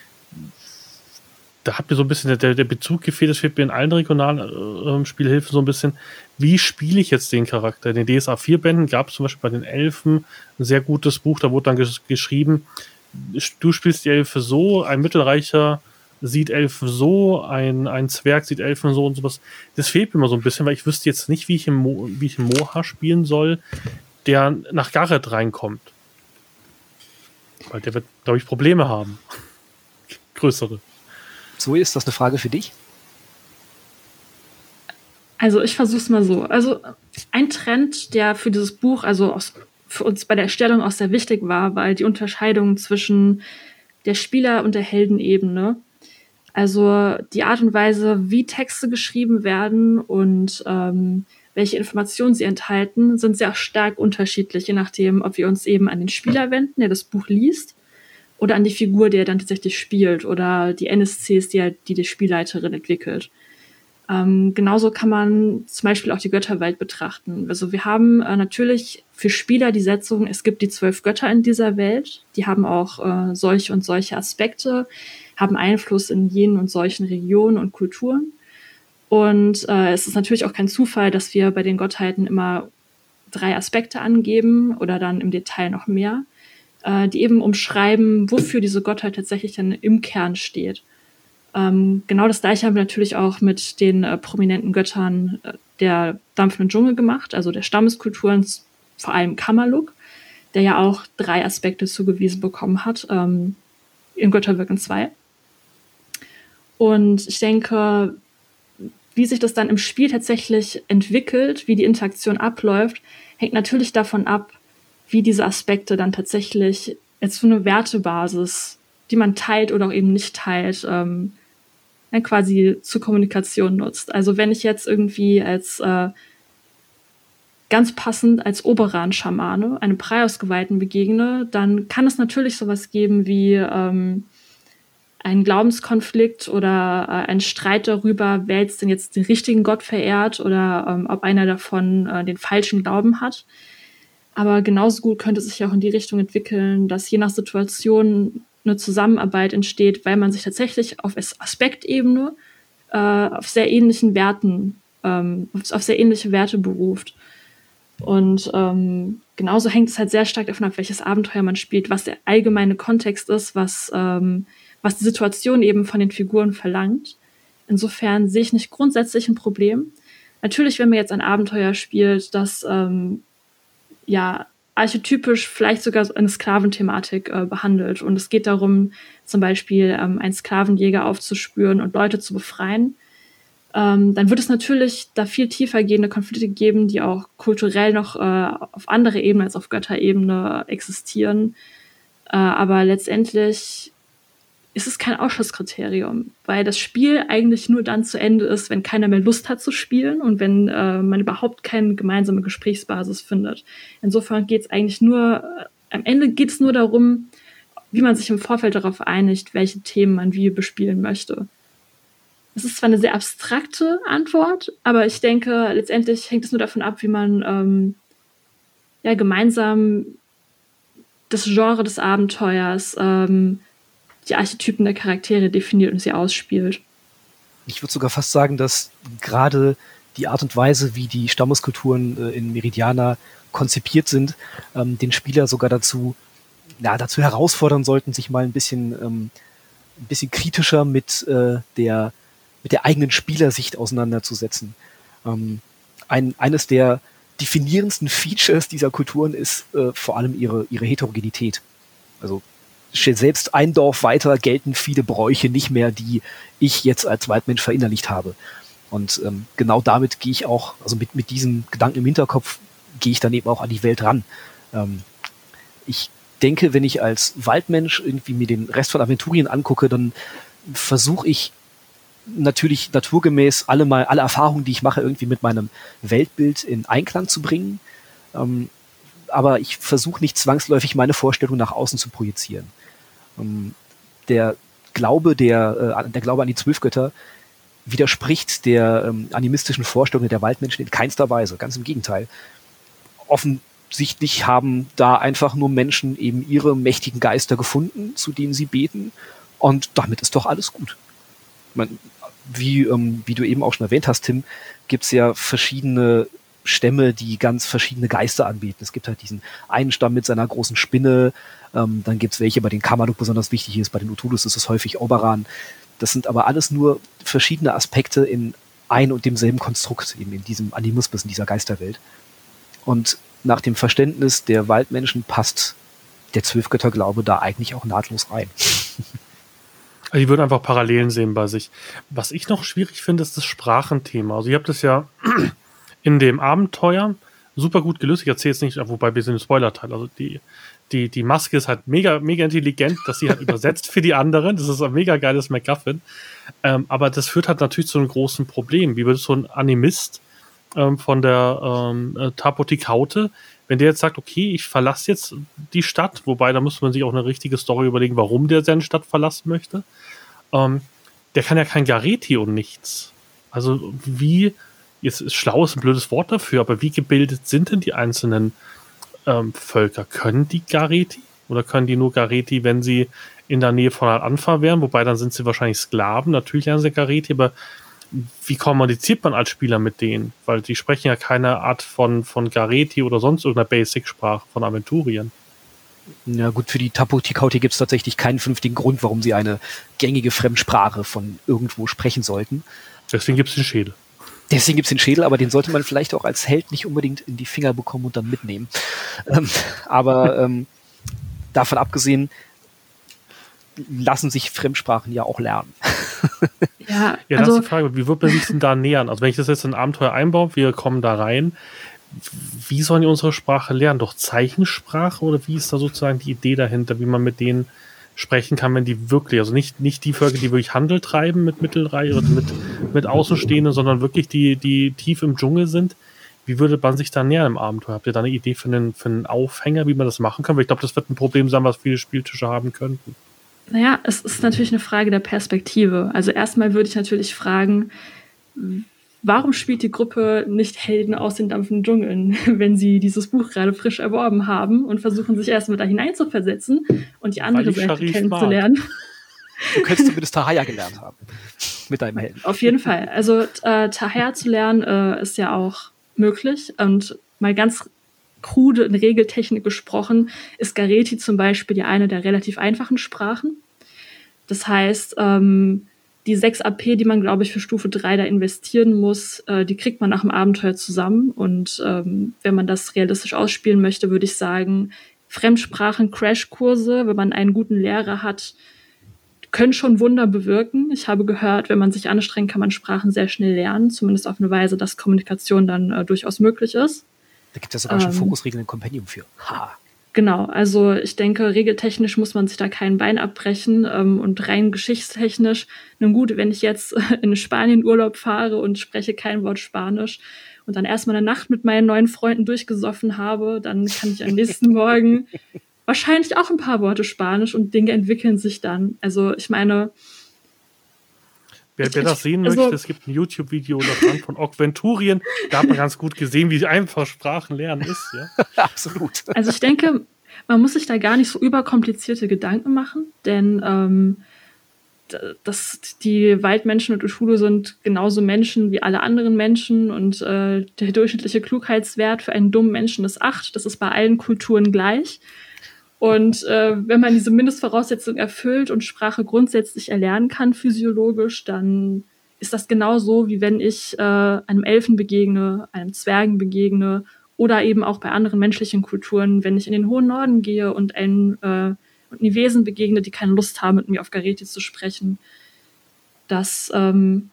Da hat mir so ein bisschen der, der Bezug gefehlt, das fehlt mir in allen regionalen äh, Spielhilfen so ein bisschen. Wie spiele ich jetzt den Charakter? In den D S A vier Bänden gab es zum Beispiel bei den Elfen ein sehr gutes Buch, da wurde dann ges- geschrieben, du spielst die Elfe so, ein Mittelreicher sieht Elfen so, ein, ein Zwerg sieht Elfen so und sowas. Das fehlt mir immer so ein bisschen, weil ich wüsste jetzt nicht, wie ich im, Mo- wie ich im Moha spielen soll, der nach Gareth reinkommt. Weil der wird, glaube ich, Probleme haben. Größere. Zoe, ist das eine Frage für dich? Also ich versuche es mal so. Also ein Trend, der für dieses Buch, also aus, für uns bei der Erstellung auch sehr wichtig war, weil die Unterscheidung zwischen der Spieler- und der Heldenebene, also die Art und Weise, wie Texte geschrieben werden und ähm, welche Informationen sie enthalten, sind sehr stark unterschiedlich, je nachdem, ob wir uns eben an den Spieler wenden, der das Buch liest, oder an die Figur, die er dann tatsächlich spielt, oder die N S Cs, die, er, die die Spielleiterin entwickelt. Ähm, genauso kann man zum Beispiel auch die Götterwelt betrachten. Also wir haben äh, natürlich für Spieler die Setzung, es gibt die zwölf Götter in dieser Welt, die haben auch äh, solche und solche Aspekte, haben Einfluss in jenen und solchen Regionen und Kulturen. Und äh, es ist natürlich auch kein Zufall, dass wir bei den Gottheiten immer drei Aspekte angeben oder dann im Detail noch mehr, äh, die eben umschreiben, wofür diese Gottheit tatsächlich dann im Kern steht. Ähm, genau das Gleiche haben wir natürlich auch mit den äh, prominenten Göttern äh, der dampfenden Dschungel gemacht, also der Stammeskulturen, vor allem Kamaluk, der ja auch drei Aspekte zugewiesen bekommen hat, ähm, in Götterwirken zwei. Und ich denke, wie sich das dann im Spiel tatsächlich entwickelt, wie die Interaktion abläuft, hängt natürlich davon ab, wie diese Aspekte dann tatsächlich jetzt so eine Wertebasis, die man teilt oder auch eben nicht teilt, ähm, dann quasi zur Kommunikation nutzt. Also wenn ich jetzt irgendwie als äh, ganz passend als Oberan-Schamane einem Praios-Geweihten begegne, dann kann es natürlich sowas geben wie ähm, einen Glaubenskonflikt oder äh, einen Streit darüber, wer jetzt denn jetzt den richtigen Gott verehrt oder ähm, ob einer davon äh, den falschen Glauben hat. Aber genauso gut könnte es sich auch in die Richtung entwickeln, dass je nach Situation eine Zusammenarbeit entsteht, weil man sich tatsächlich auf Aspektebene äh, auf sehr ähnlichen Werten, ähm, auf sehr ähnliche Werte beruft. Und ähm, genauso hängt es halt sehr stark davon ab, welches Abenteuer man spielt, was der allgemeine Kontext ist, was, ähm, was die Situation eben von den Figuren verlangt. Insofern sehe ich nicht grundsätzlich ein Problem. Natürlich, wenn man jetzt ein Abenteuer spielt, das ähm, ja archetypisch vielleicht sogar eine Sklaventhematik äh, behandelt. Und es geht darum, zum Beispiel ähm, einen Sklavenjäger aufzuspüren und Leute zu befreien. Ähm, dann wird es natürlich da viel tiefer gehende Konflikte geben, die auch kulturell noch äh, auf andere Ebene als auf Götterebene existieren. Äh, aber letztendlich ist es kein Ausschlusskriterium, weil das Spiel eigentlich nur dann zu Ende ist, wenn keiner mehr Lust hat zu spielen und wenn äh, man überhaupt keine gemeinsame Gesprächsbasis findet. Insofern geht es eigentlich nur, äh, am Ende geht es nur darum, wie man sich im Vorfeld darauf einigt, welche Themen man wie bespielen möchte. Es ist zwar eine sehr abstrakte Antwort, aber ich denke, letztendlich hängt es nur davon ab, wie man ähm, ja, gemeinsam das Genre des Abenteuers, ähm, die Archetypen der Charaktere definiert und sie ausspielt. Ich würde sogar fast sagen, dass gerade die Art und Weise, wie die Stammeskulturen äh, in Meridiana konzipiert sind, ähm, den Spieler sogar dazu, ja, dazu herausfordern sollten, sich mal ein bisschen ähm, ein bisschen kritischer mit äh, der mit der eigenen Spielersicht auseinanderzusetzen. Ähm, ein, eines der definierendsten Features dieser Kulturen ist äh, vor allem ihre, ihre Heterogenität. Also selbst ein Dorf weiter gelten viele Bräuche nicht mehr, die ich jetzt als Waldmensch verinnerlicht habe. Und ähm, genau damit gehe ich auch, also mit, mit diesem Gedanken im Hinterkopf, gehe ich dann eben auch an die Welt ran. Ähm, ich denke, wenn ich als Waldmensch irgendwie mir den Rest von Aventurien angucke, dann versuche ich natürlich naturgemäß alle mal alle Erfahrungen, die ich mache, irgendwie mit meinem Weltbild in Einklang zu bringen. Ähm, aber ich versuche nicht zwangsläufig meine Vorstellung nach außen zu projizieren. Ähm, der Glaube, der, äh, der Glaube an die Zwölfgötter widerspricht der ähm, animistischen Vorstellung der Waldmenschen in keinster Weise. Ganz im Gegenteil. Offensichtlich haben da einfach nur Menschen eben ihre mächtigen Geister gefunden, zu denen sie beten. Und damit ist doch alles gut. Man, wie, ähm, wie du eben auch schon erwähnt hast, Tim, gibt es ja verschiedene Stämme, die ganz verschiedene Geister anbieten. Es gibt halt diesen einen Stamm mit seiner großen Spinne, ähm, dann gibt es welche, bei denen Kamaduk besonders wichtig ist, bei den Utulus ist es häufig Oberan. Das sind aber alles nur verschiedene Aspekte in ein und demselben Konstrukt, eben in diesem Animismus, in dieser Geisterwelt. Und nach dem Verständnis der Waldmenschen passt der Zwölfgötterglaube da eigentlich auch nahtlos rein. Also die würden einfach Parallelen sehen bei sich. Was ich noch schwierig finde, ist das Sprachenthema. Also ihr habt es ja in dem Abenteuer super gut gelöst. Ich erzähle jetzt nicht, wobei wir sind im Spoiler-Teil. Also die, die, die Maske ist halt mega, mega intelligent, dass sie halt übersetzt für die anderen. Das ist ein mega geiles MacGuffin. Ähm, aber das führt halt natürlich zu einem großen Problem. Wie würde so ein Animist ähm, von der ähm, Tapotikaute, wenn der jetzt sagt, okay, ich verlasse jetzt die Stadt, wobei da muss man sich auch eine richtige Story überlegen, warum der seine Stadt verlassen möchte, ähm, der kann ja kein Gareti und nichts. Also wie, jetzt ist schlau ist ein blödes Wort dafür, aber wie gebildet sind denn die einzelnen ähm, Völker? Können die Gareti? Oder können die nur Gareti, wenn sie in der Nähe von Al-Anfa wären? Wobei, dann sind sie wahrscheinlich Sklaven. Natürlich lernen sie Gareti, aber wie kommuniziert man als Spieler mit denen? Weil die sprechen ja keine Art von, von Gareti oder sonst irgendeiner Basic-Sprache von Aventurien. Ja gut, für die Tapotikauti gibt es tatsächlich keinen vernünftigen Grund, warum sie eine gängige Fremdsprache von irgendwo sprechen sollten. Deswegen gibt es den Schädel. Deswegen gibt es den Schädel, aber den sollte man vielleicht auch als Held nicht unbedingt in die Finger bekommen und dann mitnehmen. Ähm, aber ähm, davon abgesehen, lassen sich Fremdsprachen ja auch lernen. Ja, ja, also, das ist die Frage, wie wird man sich denn da nähern? Also wenn ich das jetzt in ein Abenteuer einbaue, wir kommen da rein, wie sollen die unsere Sprache lernen? Durch Zeichensprache oder wie ist da sozusagen die Idee dahinter, wie man mit denen sprechen kann, wenn die wirklich, also nicht, nicht die Völker, die wirklich Handel treiben mit Mittelreich oder mit, mit Außenstehenden, sondern wirklich die, die tief im Dschungel sind. Wie würde man sich da nähern im Abenteuer? Habt ihr da eine Idee für einen, für einen Aufhänger, wie man das machen kann? Weil ich glaube, das wird ein Problem sein, was viele Spieltische haben könnten. Naja, es ist natürlich eine Frage der Perspektive. Also erstmal würde ich natürlich fragen, warum spielt die Gruppe nicht Helden aus den dampfenden Dschungeln, wenn sie dieses Buch gerade frisch erworben haben und versuchen sich erstmal da hineinzuversetzen und die andere Seite Sharif kennenzulernen? Mag. Du könntest zumindest Tahaya gelernt haben. Mit deinem Helden. Auf jeden Fall. Also äh, Tahaya zu lernen äh, ist ja auch möglich. Und mal ganz krude in Regeltechnik gesprochen, ist Gareti zum Beispiel ja eine der relativ einfachen Sprachen. Das heißt, ähm, die sechs A P, die man, glaube ich, für Stufe drei da investieren muss, äh, die kriegt man nach dem Abenteuer zusammen. Und ähm, wenn man das realistisch ausspielen möchte, würde ich sagen, Fremdsprachen-Crashkurse, wenn man einen guten Lehrer hat, können schon Wunder bewirken. Ich habe gehört, wenn man sich anstrengt, kann man Sprachen sehr schnell lernen, zumindest auf eine Weise, dass Kommunikation dann äh, durchaus möglich ist. Da gibt es sogar ähm, schon Fokusregeln im Compendium für. Ha. Genau, also ich denke, regeltechnisch muss man sich da kein Bein abbrechen ähm, und rein geschichtstechnisch. Nun gut, wenn ich jetzt in Spanien Urlaub fahre und spreche kein Wort Spanisch und dann erstmal eine Nacht mit meinen neuen Freunden durchgesoffen habe, dann kann ich am nächsten Morgen wahrscheinlich auch ein paar Worte Spanisch und Dinge entwickeln sich dann. Also ich meine... Wer, wer das sehen also, möchte, es gibt ein YouTube-Video davon von Aventurien. Da hat man ganz gut gesehen, wie einfach Sprachen lernen ist. Ja? Absolut. Also ich denke, man muss sich da gar nicht so überkomplizierte Gedanken machen, denn ähm, das, die Waldmenschen und Cthulhu sind genauso Menschen wie alle anderen Menschen und äh, der durchschnittliche Klugheitswert für einen dummen Menschen ist acht. Das ist bei allen Kulturen gleich. Und äh, wenn man diese Mindestvoraussetzung erfüllt und Sprache grundsätzlich erlernen kann, physiologisch, dann ist das genauso, wie wenn ich äh, einem Elfen begegne, einem Zwergen begegne oder eben auch bei anderen menschlichen Kulturen, wenn ich in den hohen Norden gehe und ein äh, und die Wesen begegne, die keine Lust haben, mit mir auf Gareti zu sprechen. Das ähm,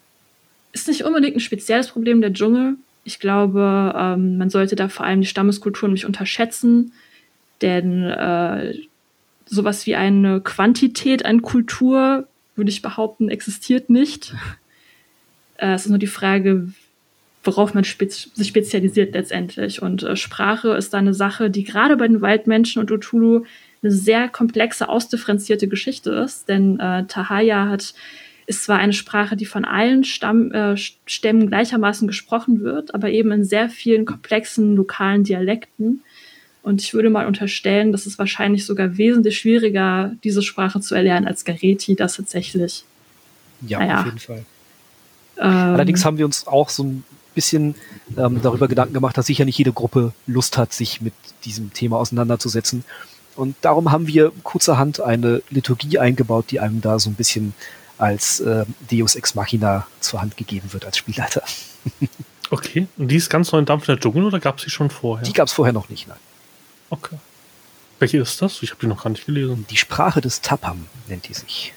ist nicht unbedingt ein spezielles Problem der Dschungel. Ich glaube, ähm, man sollte da vor allem die Stammeskulturen nicht unterschätzen, denn äh, sowas wie eine Quantität an Kultur, würde ich behaupten, existiert nicht. Äh, es ist nur die Frage, worauf man spez- sich spezialisiert letztendlich. Und äh, Sprache ist da eine Sache, die gerade bei den Waldmenschen und Cthulhu eine sehr komplexe, ausdifferenzierte Geschichte ist. Denn äh, Tahaya hat, ist zwar eine Sprache, die von allen Stamm, äh, Stämmen gleichermaßen gesprochen wird, aber eben in sehr vielen komplexen lokalen Dialekten. Und ich würde mal unterstellen, dass es wahrscheinlich sogar wesentlich schwieriger, diese Sprache zu erlernen, als Gareti das tatsächlich. Ja, naja, auf jeden Fall. Ähm, Allerdings haben wir uns auch so ein bisschen ähm, darüber Gedanken gemacht, dass sicher nicht jede Gruppe Lust hat, sich mit diesem Thema auseinanderzusetzen. Und darum haben wir kurzerhand eine Liturgie eingebaut, die einem da so ein bisschen als äh, Deus Ex Machina zur Hand gegeben wird als Spielleiter. Okay, und die ist ganz neu in Dampf in der Dschungel oder gab es die schon vorher? Die gab es vorher noch nicht, nein. Okay. Welche ist das? Ich habe die noch gar nicht gelesen. Die Sprache des Tapam nennt die sich.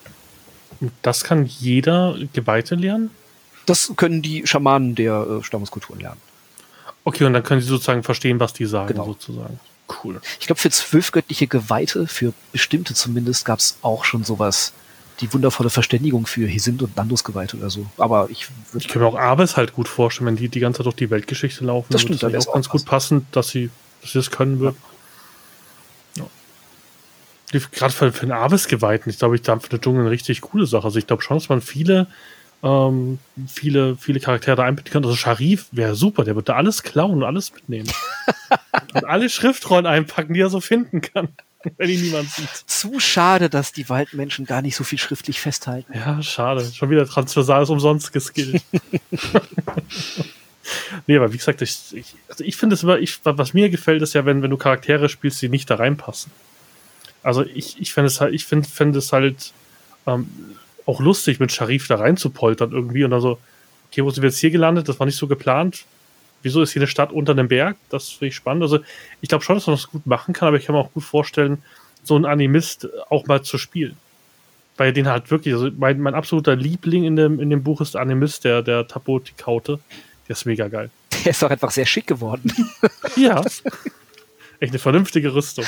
Und das kann jeder Geweihte lernen? Das können die Schamanen der äh, Stammeskulturen lernen. Okay, und dann können sie sozusagen verstehen, was die sagen, Genau. sozusagen. Cool. Ich glaube, für zwölf göttliche Geweihte, für bestimmte zumindest, gab es auch schon sowas. Die wundervolle Verständigung für Hesind und Landus-Geweihte oder so. Aber ich Ich kann mir auch Aves halt gut vorstellen, wenn die die ganze Zeit durch die Weltgeschichte laufen. Das würde stimmt, da das wär's auch ganz auch gut passen, dass sie, dass sie das können würden. Ja. Die- Gerade für, für den Aves-Geweihten, ich glaube, ich da für den Dschungel eine richtig coole Sache. Also ich glaube schon, dass man viele, ähm, viele, viele Charaktere da einbinden kann. Also Sharif wäre super, der würde da alles klauen und alles mitnehmen. Und alle Schriftrollen einpacken, die er so finden kann, wenn ihn niemand sieht. zu schade, dass die Waldmenschen gar nicht so viel schriftlich festhalten. Ja, schade. Schon wieder transversales umsonst geskillt. Nee, aber wie gesagt, ich, ich, also ich finde es immer, ich, was mir gefällt, ist ja, wenn, wenn du Charaktere spielst, die nicht da reinpassen. Also ich, ich fände es halt, ich finde find es halt ähm, auch lustig, mit Sharif da reinzupoltern irgendwie und dann so, okay, wo sind wir jetzt hier gelandet? Das war nicht so geplant. Wieso ist hier eine Stadt unter einem Berg? Das finde ich spannend. Also ich glaube schon, dass man das gut machen kann, aber ich kann mir auch gut vorstellen, so einen Animist auch mal zu spielen. Weil den halt wirklich, also mein, mein absoluter Liebling in dem, in dem Buch ist der Animist, der, der Tapotikaute. Der ist mega geil. Der ist doch einfach sehr schick geworden. Ja. Echt eine vernünftige Rüstung.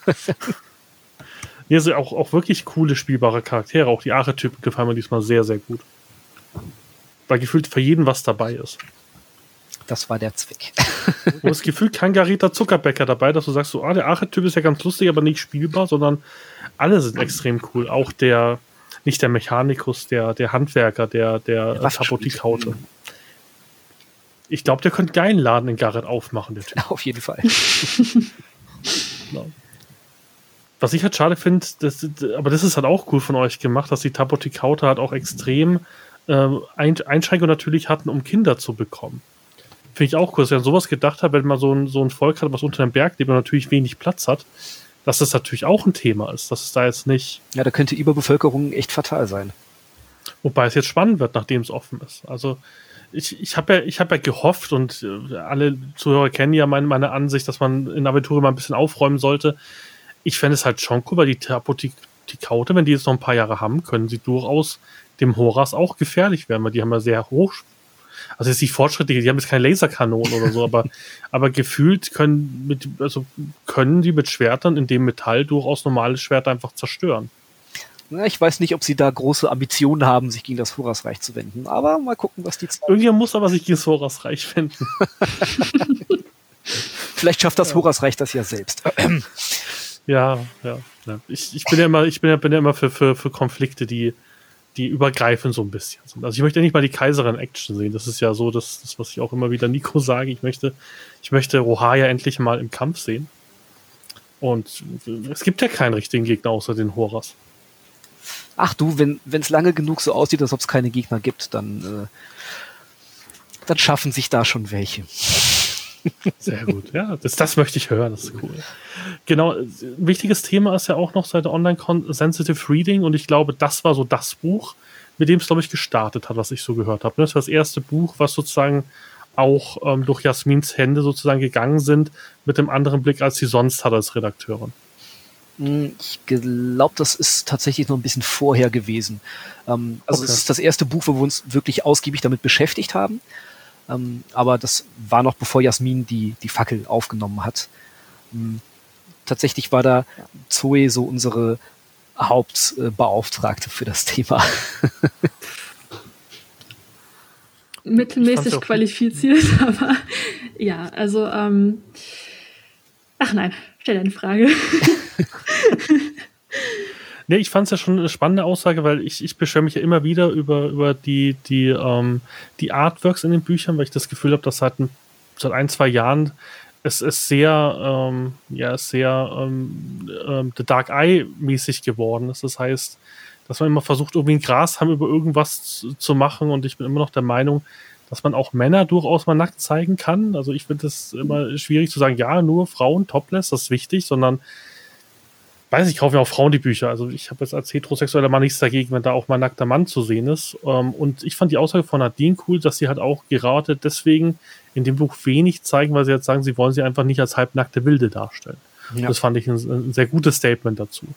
Hier sind auch, auch wirklich coole spielbare Charaktere. Auch die Archetypen gefallen mir diesmal sehr, sehr gut. Weil gefühlt für jeden was dabei ist. Das war der Zweck. Und das Gefühl, kein Gareta Zuckerbäcker dabei, dass du sagst, so, ah, der Archetyp ist ja ganz lustig, aber nicht spielbar, sondern alle sind extrem cool. Auch der, nicht der Mechanikus, der, der Handwerker, der, der, der Tapotikaute. Ich glaube, der könnte geilen Laden in Gareth aufmachen, der Typ. Auf jeden Fall. Genau. Was ich halt schade finde, das, aber das ist halt auch cool von euch gemacht, dass die Tapotikaute halt auch extrem äh, Einschränkungen natürlich hatten, um Kinder zu bekommen. Finde ich auch cool, dass ich an sowas gedacht habe, wenn man so ein, so ein Volk hat, was unter einem Berg lebt und natürlich wenig Platz hat, dass das natürlich auch ein Thema ist, dass es da jetzt nicht... Ja, da könnte Überbevölkerung echt fatal sein. Wobei es jetzt spannend wird, nachdem es offen ist. Also ich, ich habe ja, ich hab ja gehofft und äh, alle Zuhörer kennen ja meine, meine Ansicht, dass man in Aventurien mal ein bisschen aufräumen sollte. Ich fände es halt schon cool, weil die Tapotikaute, wenn die jetzt noch ein paar Jahre haben, können sie durchaus dem Horas auch gefährlich werden, weil die haben ja sehr hoch... Also jetzt nicht fortschrittliche, die haben jetzt keine Laserkanonen oder so, aber, aber gefühlt können, mit, also können die mit Schwertern in dem Metall durchaus normale Schwerter einfach zerstören. Na, ich weiß nicht, ob sie da große Ambitionen haben, sich gegen das Horasreich zu wenden, aber mal gucken, was die zeigen. Irgendjemand muss aber sich gegen das Horasreich wenden. Vielleicht schafft das Horasreich das ja selbst. Ja, ja. ja. Ich, ich bin ja immer, ich bin ja, bin ja immer für, für, für Konflikte, die die übergreifen so ein bisschen. Also ich möchte nicht mal die Kaiserin Action sehen. Das ist ja so, das, das was ich auch immer wieder Nico sage. Ich möchte, ich möchte Rohaya endlich mal im Kampf sehen. Und es gibt ja keinen richtigen Gegner außer den Horas. Ach du, wenn es lange genug so aussieht, als ob es keine Gegner gibt, dann, äh, dann schaffen sich da schon welche. Sehr gut, ja, das, das möchte ich hören, das ist cool. Genau, ein wichtiges Thema ist ja auch noch seit der Online-Con Sensitive Reading und ich glaube, das war so das Buch, mit dem es, glaube ich, gestartet hat, was ich so gehört habe. Das war das erste Buch, was sozusagen auch ähm, durch Jasmins Hände sozusagen gegangen sind, mit einem anderen Blick, als sie sonst hat als Redakteurin. Ich glaube, das ist tatsächlich noch ein bisschen vorher gewesen. Ähm, also Okay. es ist das erste Buch, wo wir uns wirklich ausgiebig damit beschäftigt haben. Ähm, aber das war noch bevor Jasmin die, die Fackel aufgenommen hat. Ähm, tatsächlich war da Zoe so unsere Hauptbeauftragte für das Thema. Mittelmäßig auch- qualifiziert, aber ja, also, ähm, ach nein, stell deine Frage. Nee, ich fand es ja schon eine spannende Aussage, weil ich, ich beschwere mich ja immer wieder über, über die, die, ähm, die Artworks in den Büchern, weil ich das Gefühl habe, dass seit, ein, seit ein, zwei Jahren es ist sehr, ähm, ja, sehr ähm, ähm, The Dark Eye mäßig geworden ist. Das heißt, dass man immer versucht, irgendwie ein Grashalm über irgendwas zu, zu machen und ich bin immer noch der Meinung, dass man auch Männer durchaus mal nackt zeigen kann. Also ich finde es immer schwierig zu sagen, ja, nur Frauen, topless, das ist wichtig, sondern weiß ich, kaufe ja auch Frauen die Bücher. Also ich habe jetzt als heterosexueller Mann nichts dagegen, wenn da auch mal ein nackter Mann zu sehen ist. Ähm, und ich fand die Aussage von Nadine cool, dass sie halt auch gerade deswegen in dem Buch wenig zeigen, weil sie jetzt sagen, sie wollen sie einfach nicht als halbnackte Wilde darstellen. Ja. Das fand ich ein, ein sehr gutes Statement dazu.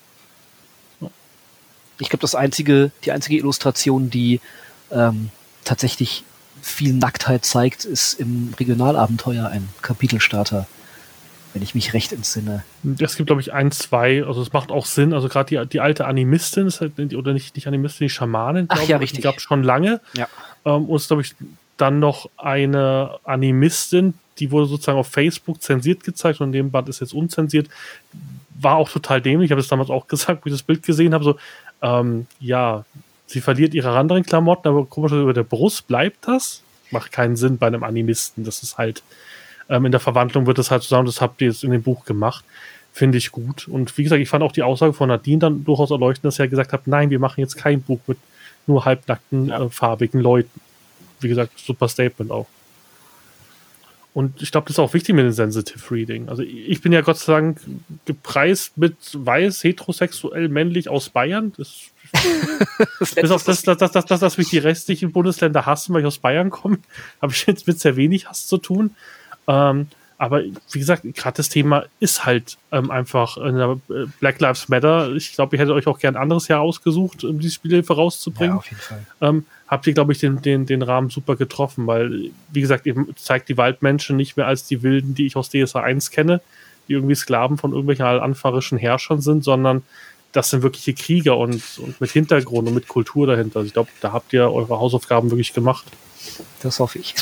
Ich glaube, das einzige, die einzige Illustration, die ähm, tatsächlich viel Nacktheit zeigt, ist im Regionalabenteuer ein Kapitelstarter, wenn ich mich recht entsinne. Es gibt, glaube ich, ein, zwei, also es macht auch Sinn, also gerade die, die alte Animistin, ist halt, oder nicht, nicht Animistin, die Schamanin, Ach glaube ja, ich, richtig. die gab es schon lange. Ja. Ähm, und es ist, glaube ich, dann noch eine Animistin, die wurde sozusagen auf Facebook zensiert gezeigt und in dem Band ist jetzt unzensiert. War auch total dämlich, ich habe es damals auch gesagt, wo ich das Bild gesehen habe, so, ähm, ja, sie verliert ihre anderen Klamotten, aber komisch, über der Brust bleibt das. Macht keinen Sinn bei einem Animisten, das ist halt Ähm, in der Verwandlung wird das halt zusammen, das habt ihr jetzt in dem Buch gemacht. Finde ich gut. Und wie gesagt, ich fand auch die Aussage von Nadine dann durchaus erleuchtend, dass er gesagt hat, nein, wir machen jetzt kein Buch mit nur halbnackten, Ja. äh, farbigen Leuten. Wie gesagt, super Statement auch. Und ich glaube, das ist auch wichtig mit dem Sensitive Reading. Also ich bin ja Gott sei Dank gepreist mit weiß, heterosexuell, männlich aus Bayern. Das, Das bis auf das, dass, dass, dass, dass, dass mich die restlichen Bundesländer hassen, weil ich aus Bayern komme, habe ich jetzt mit sehr wenig Hass zu tun. Ähm, aber wie gesagt, gerade das Thema ist halt ähm, einfach in der äh, Black Lives Matter. Ich glaube, ihr hättet euch auch gern ein anderes Jahr ausgesucht, um die Spielhilfe rauszubringen. Ja, auf jeden Fall. Ähm, habt ihr, glaube ich, den, den, den Rahmen super getroffen, weil, wie gesagt, ihr zeigt die Waldmenschen nicht mehr als die Wilden, die ich aus D S A eins kenne, die irgendwie Sklaven von irgendwelchen alanfarischen Herrschern sind, sondern das sind wirkliche Krieger und, und mit Hintergrund und mit Kultur dahinter. Also ich glaube, da habt ihr eure Hausaufgaben wirklich gemacht. Das hoffe ich.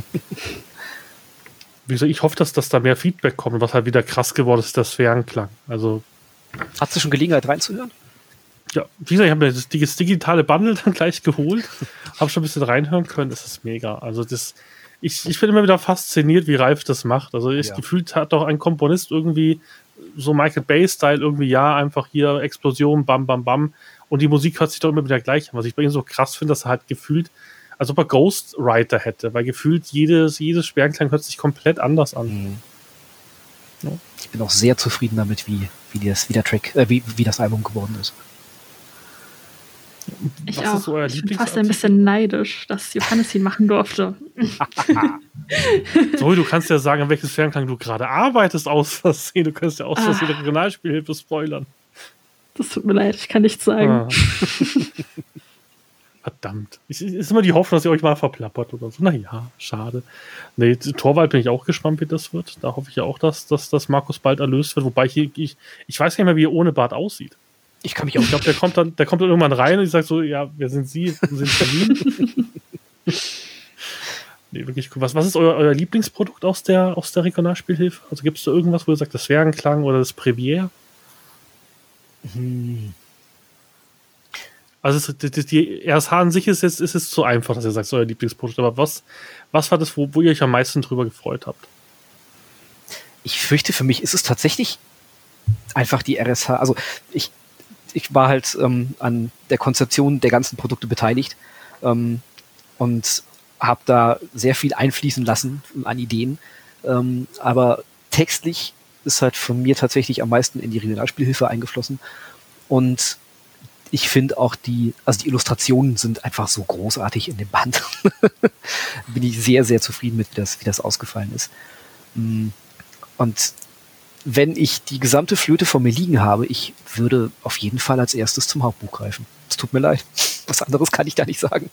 Wie gesagt, ich hoffe, dass, dass da mehr Feedback kommt. Was halt wieder krass geworden ist, ist der Sphärenklang. Also, Hast du schon Gelegenheit reinzuhören? ja, wie gesagt, ich habe mir das, das digitale Bundle dann gleich geholt, habe schon ein bisschen reinhören können. Das ist mega. Also, das, ich, ich bin immer wieder fasziniert, wie Ralf das macht. Also, ich Ja. gefühlt hat doch ein Komponist irgendwie so Michael Bay-Style irgendwie, ja, einfach hier Explosion, bam, bam, bam. Und die Musik hört sich doch immer wieder gleich an. Was ich bei ihm so krass finde, dass er halt gefühlt, als ob er Ghostwriter hätte, weil gefühlt jedes, jedes Sperrenklang hört sich komplett anders an. Ich bin auch sehr zufrieden damit, wie, wie, das, wie der Track, äh, wie, wie das Album geworden ist. Ich Was ist auch. so euer Ich bin fast ein Lieblingsartikel? bisschen neidisch, dass Johannes ihn machen durfte. So, du kannst ja sagen, an welches Fernklang du gerade arbeitest, aus Versehen. Du kannst ja aus Ah. Versehen die Regionalspielhilfe spoilern. Das tut mir leid, ich kann nichts sagen. Ah. Verdammt. Es ist immer die Hoffnung, dass ihr euch mal verplappert oder so. Naja, schade. Nee, Torwald bin ich auch gespannt, wie das wird. Da hoffe ich ja auch, dass, dass, dass Markus bald erlöst wird. Wobei ich, ich, ich weiß gar nicht mehr, wie er ohne Bart aussieht. Ich kann mich auch Ich glaube, der kommt dann, der kommt dann irgendwann rein und ich sage so, ja, wer sind Sie? Wir sind Berlin. Nee, wirklich cool. Was, was ist euer, euer Lieblingsprodukt aus der, aus der Regionalspielhilfe? Also gibt es da irgendwas, wo ihr sagt, das Sphärenklang oder das Premiere? Hm. Also es, die, die R S H an sich ist jetzt ist es zu einfach, dass ihr sagt, so euer Lieblingsprodukt. Aber was, was war das, wo, wo ihr euch am meisten drüber gefreut habt? Ich fürchte, für mich ist es tatsächlich einfach die R S H. Also ich, ich war halt ähm, an der Konzeption der ganzen Produkte beteiligt ähm, und habe da sehr viel einfließen lassen an Ideen. Ähm, aber textlich ist halt von mir tatsächlich am meisten in die Regionalspielhilfe eingeflossen. Und ich finde auch die, also die Illustrationen sind einfach so großartig in dem Band. Bin ich sehr, sehr zufrieden mit, wie das, wie das ausgefallen ist. Und wenn ich die gesamte Flöte vor mir liegen habe, ich würde auf jeden Fall als erstes zum Hauptbuch greifen. Es tut mir leid. Was anderes kann ich da nicht sagen.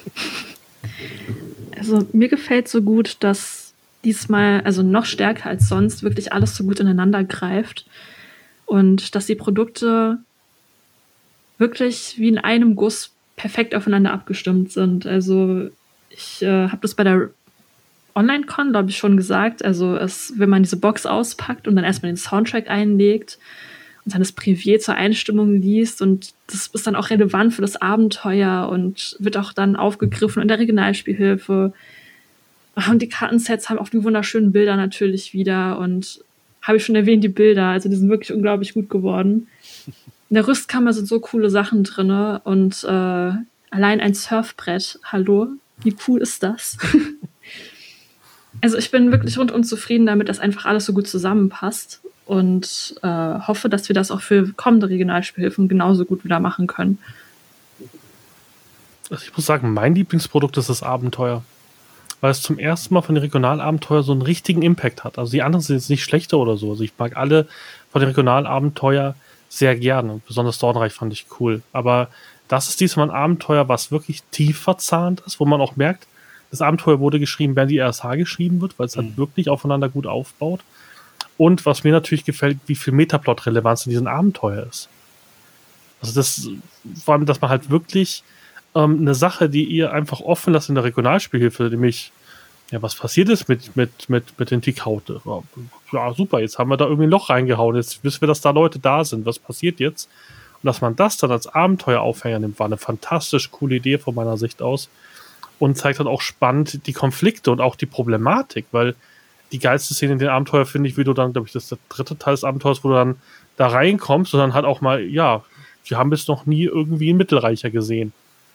Also mir gefällt so gut, dass diesmal, also noch stärker als sonst, wirklich alles so gut ineinander greift und dass die Produkte wirklich wie in einem Guss perfekt aufeinander abgestimmt sind. Also ich äh, habe das bei der Online-Con, glaube ich, schon gesagt. Also es, wenn man diese Box auspackt und dann erstmal den Soundtrack einlegt und dann das Privier zur Einstimmung liest und das ist dann auch relevant für das Abenteuer und wird auch dann aufgegriffen in der Regionalspielhilfe. Und die Kartensets haben auch die wunderschönen Bilder natürlich wieder und habe ich schon erwähnt, die Bilder, also die sind wirklich unglaublich gut geworden. In der Rüstkammer sind so coole Sachen drin und äh, allein ein Surfbrett, hallo, wie cool ist das? Also ich bin wirklich rundum zufrieden damit, dass einfach alles so gut zusammenpasst und äh, hoffe, dass wir das auch für kommende Regionalspielhilfen genauso gut wieder machen können. Also ich muss sagen, mein Lieblingsprodukt ist das Abenteuer, weil es zum ersten Mal von den Regionalabenteuer so einen richtigen Impact hat. Also die anderen sind jetzt nicht schlechter oder so. Also ich mag alle von den Regionalabenteuer sehr gerne. Besonders Dornreich fand ich cool. Aber das ist diesmal ein Abenteuer, was wirklich tief verzahnt ist, wo man auch merkt, das Abenteuer wurde geschrieben, während die R S H geschrieben wird, weil es halt mhm. wirklich aufeinander gut aufbaut. Und was mir natürlich gefällt, wie viel Metaplot-Relevanz in diesem Abenteuer ist. Also das, vor allem, dass man halt wirklich ähm, eine Sache, die ihr einfach offen lasst in der Regionalspielhilfe, nämlich, ja, was passiert ist mit, mit, mit, mit den Tikaute? Ja, super, jetzt haben wir da irgendwie ein Loch reingehauen, jetzt wissen wir, dass da Leute da sind, was passiert jetzt? Und dass man das dann als Abenteueraufhänger nimmt, war eine fantastisch coole Idee von meiner Sicht aus und zeigt dann auch spannend die Konflikte und auch die Problematik, weil die geilste Szene in den Abenteuer finde ich, wie du dann, glaube ich, das ist der dritte Teil des Abenteuers, wo du dann da reinkommst und dann halt auch mal, ja, wir haben bis noch nie irgendwie einen Mittelreicher gesehen.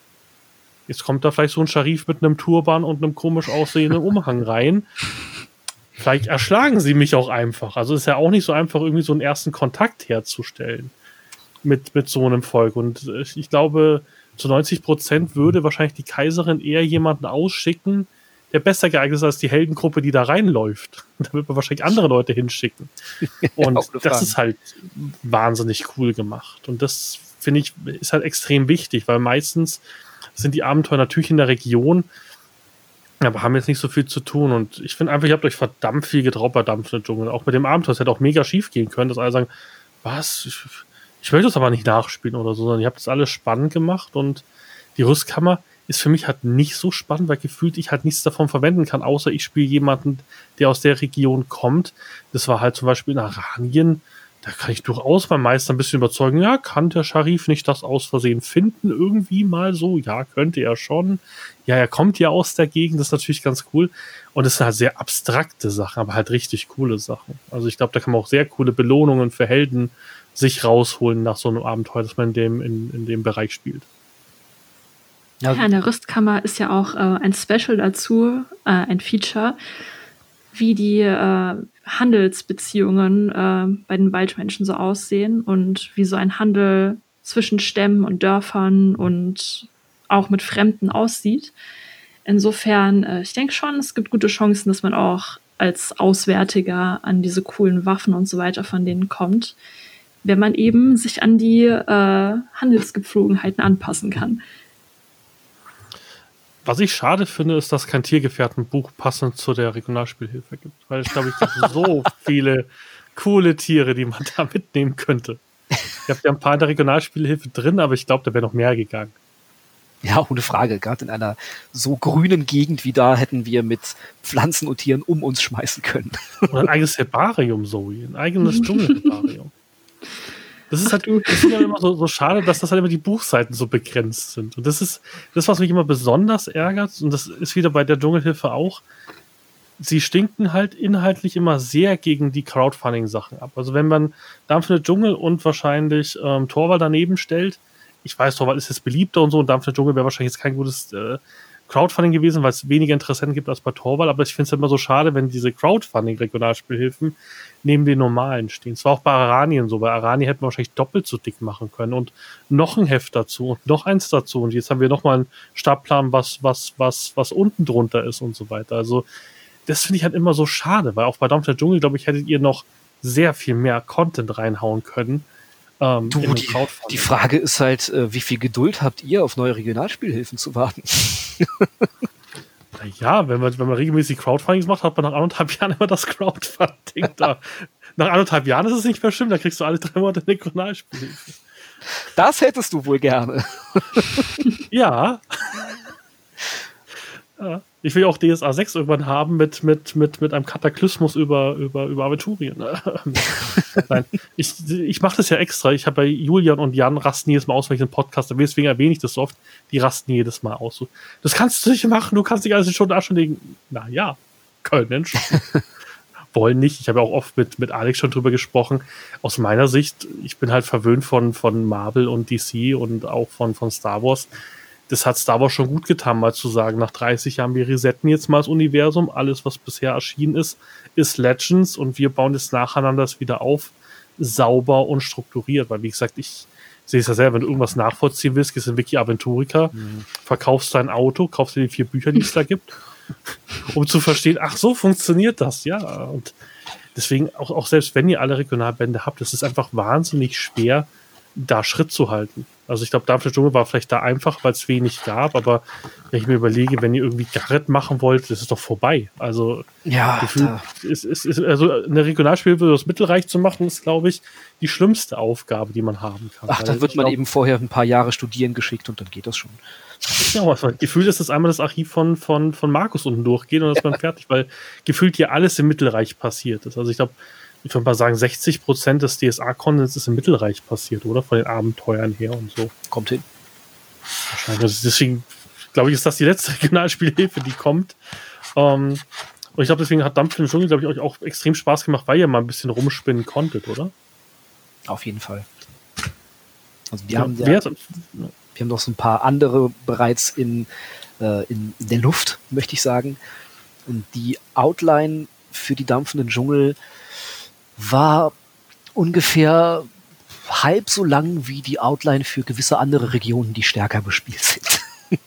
Jetzt kommt da vielleicht so ein Scharif mit einem Turban und einem komisch aussehenden Umhang rein. Vielleicht erschlagen sie mich auch einfach. Also ist ja auch nicht so einfach, irgendwie so einen ersten Kontakt herzustellen mit, mit so einem Volk. Und ich glaube, zu neunzig Prozent würde wahrscheinlich die Kaiserin eher jemanden ausschicken, der besser geeignet ist als die Heldengruppe, die da reinläuft. Da wird man wahrscheinlich andere Leute hinschicken. Und das ist halt wahnsinnig cool gemacht. Und das, finde ich, ist halt extrem wichtig, weil meistens sind die Abenteuer natürlich in der Region, aber haben jetzt nicht so viel zu tun. Und ich finde einfach, ihr habt euch verdammt viel getraut bei Dampfende Dschungel. Auch mit dem Abenteuer, es hätte auch mega schief gehen können, dass alle sagen, was, ich, ich will das aber nicht nachspielen oder so, sondern ihr habt das alles spannend gemacht und die Rüstkammer ist für mich halt nicht so spannend, weil gefühlt ich halt nichts davon verwenden kann, außer ich spiele jemanden, der aus der Region kommt. Das war halt zum Beispiel in Aranien, da kann ich durchaus beim Meister ein bisschen überzeugen, ja, kann der Scharif nicht das aus Versehen finden, irgendwie mal so? Ja, könnte er schon. Ja, er kommt ja aus der Gegend, das ist natürlich ganz cool. Und es sind halt sehr abstrakte Sachen, aber halt richtig coole Sachen. Also ich glaube, da kann man auch sehr coole Belohnungen für Helden sich rausholen nach so einem Abenteuer, das man in dem, in, in dem Bereich spielt. Ja, in der Rüstkammer ist ja auch äh, ein Special dazu, äh, ein Feature, wie die äh, Handelsbeziehungen äh, bei den Waldmenschen so aussehen und wie so ein Handel zwischen Stämmen und Dörfern und auch mit Fremden aussieht. Insofern, äh, ich denke schon, es gibt gute Chancen, dass man auch als Auswärtiger an diese coolen Waffen und so weiter von denen kommt, wenn man eben sich an die äh, Handelsgepflogenheiten anpassen kann. Was ich schade finde, ist, dass es kein Tiergefährtenbuch passend zu der Regionalspielhilfe gibt. Weil ich glaube, ich habe so viele coole Tiere, die man da mitnehmen könnte. Ich habe ja ein paar in der Regionalspielhilfe drin, aber ich glaube, da wäre noch mehr gegangen. Ja, ohne Frage. Gerade in einer so grünen Gegend wie da hätten wir mit Pflanzen und Tieren um uns schmeißen können. Oder ein eigenes Herbarium, Zoe. Ein eigenes Dschungelherbarium. Das ist halt das ist immer so, so schade, dass das halt immer die Buchseiten so begrenzt sind. Und das ist das, was mich immer besonders ärgert. Und das ist wieder bei der Dschungelhilfe auch. Sie stinken halt inhaltlich immer sehr gegen die Crowdfunding-Sachen ab. Also wenn man Dampfende Dschungel und wahrscheinlich ähm, Torvald daneben stellt, ich weiß, Torvald ist jetzt beliebter und so, und Dampfende Dschungel wäre wahrscheinlich jetzt kein gutes äh, Crowdfunding gewesen, weil es weniger Interessenten gibt als bei Torvald, aber ich finde es immer so schade, wenn diese Crowdfunding-Regionalspielhilfen neben den normalen stehen. Es war auch bei Aranien so. Bei Aranien hätten wir wahrscheinlich doppelt so dick machen können und noch ein Heft dazu und noch eins dazu und jetzt haben wir nochmal einen Startplan, was, was, was, was unten drunter ist und so weiter. Also das finde ich halt immer so schade, weil auch bei Dampf der Dschungel, glaube ich, hättet ihr noch sehr viel mehr Content reinhauen können. Ähm, Du, die, die Frage ist halt, äh, wie viel Geduld habt ihr, auf neue Regionalspielhilfen zu warten? Ja, wenn man, wenn man regelmäßig Crowdfundings macht, hat man nach anderthalb Jahren immer das Crowdfunding da. Nach anderthalb Jahren ist es nicht mehr schlimm, da kriegst du alle drei Monate eine Regionalspielhilfe. Das hättest du wohl gerne. Ja. Ja. Ich will auch D S A sechs irgendwann haben mit, mit, mit, mit einem Kataklysmus über, über, über Aventurien. Nein, ich, ich mache das ja extra. Ich habe bei Julian und Jan rasten jedes Mal aus, wenn ich einen Podcast habe. Deswegen erwähne ich das so oft. Die rasten jedes Mal aus. Das kannst du nicht machen. Du kannst nicht alles in Schutt und Asche legen. Na ja, können schon. Wollen nicht. Ich habe auch oft mit, mit Alex schon drüber gesprochen. Aus meiner Sicht, ich bin halt verwöhnt von, von Marvel und D C und auch von, von Star Wars. Das hat Star Wars schon gut getan, mal zu sagen, nach dreißig Jahren, wir resetten jetzt mal das Universum, alles, was bisher erschienen ist, ist Legends und wir bauen jetzt nacheinander das wieder auf, sauber und strukturiert, weil wie gesagt, ich sehe es ja selber, wenn du irgendwas nachvollziehen willst, gehst du in Wiki Aventurica, mhm. verkaufst dein Auto, kaufst dir die vier Bücher, die es da gibt, um zu verstehen, ach so funktioniert das, ja, und deswegen, auch, auch selbst wenn ihr alle Regionalbände habt, es ist einfach wahnsinnig schwer, da Schritt zu halten. Also ich glaube, Dampf der Dschungel war vielleicht da einfach, weil es wenig gab, aber wenn ich mir überlege, wenn ihr irgendwie Garrett machen wollt, das ist doch vorbei. Also ja, Gefühl, ist, ist, ist, also eine Regionalspiel für das Mittelreich zu machen, ist, glaube ich, die schlimmste Aufgabe, die man haben kann. Ach, dann wird man glaub, eben vorher ein paar Jahre studieren geschickt und dann geht das schon. Ja, aber gefühlt ist das einmal das Archiv von, von, von Markus unten durchgehen und dann ist man fertig, weil gefühlt hier alles im Mittelreich passiert ist. Also ich glaube, ich würde mal sagen, sechzig Prozent des D S A-Contents ist im Mittelreich passiert, oder? Von den Abenteuern her und so. Kommt hin. Wahrscheinlich. Also deswegen, glaube ich, ist das die letzte Regionalspielhilfe, die kommt. Ähm, und ich glaube, deswegen hat Dampf in den Dschungel, glaube ich, euch auch extrem Spaß gemacht, weil ihr mal ein bisschen rumspinnen konntet, oder? Auf jeden Fall. Also wir, ja, haben, ja, wir haben noch so ein paar andere bereits in, äh, in, in der Luft, möchte ich sagen. Und die Outline für die dampfenden Dschungel war ungefähr halb so lang wie die Outline für gewisse andere Regionen, die stärker bespielt sind.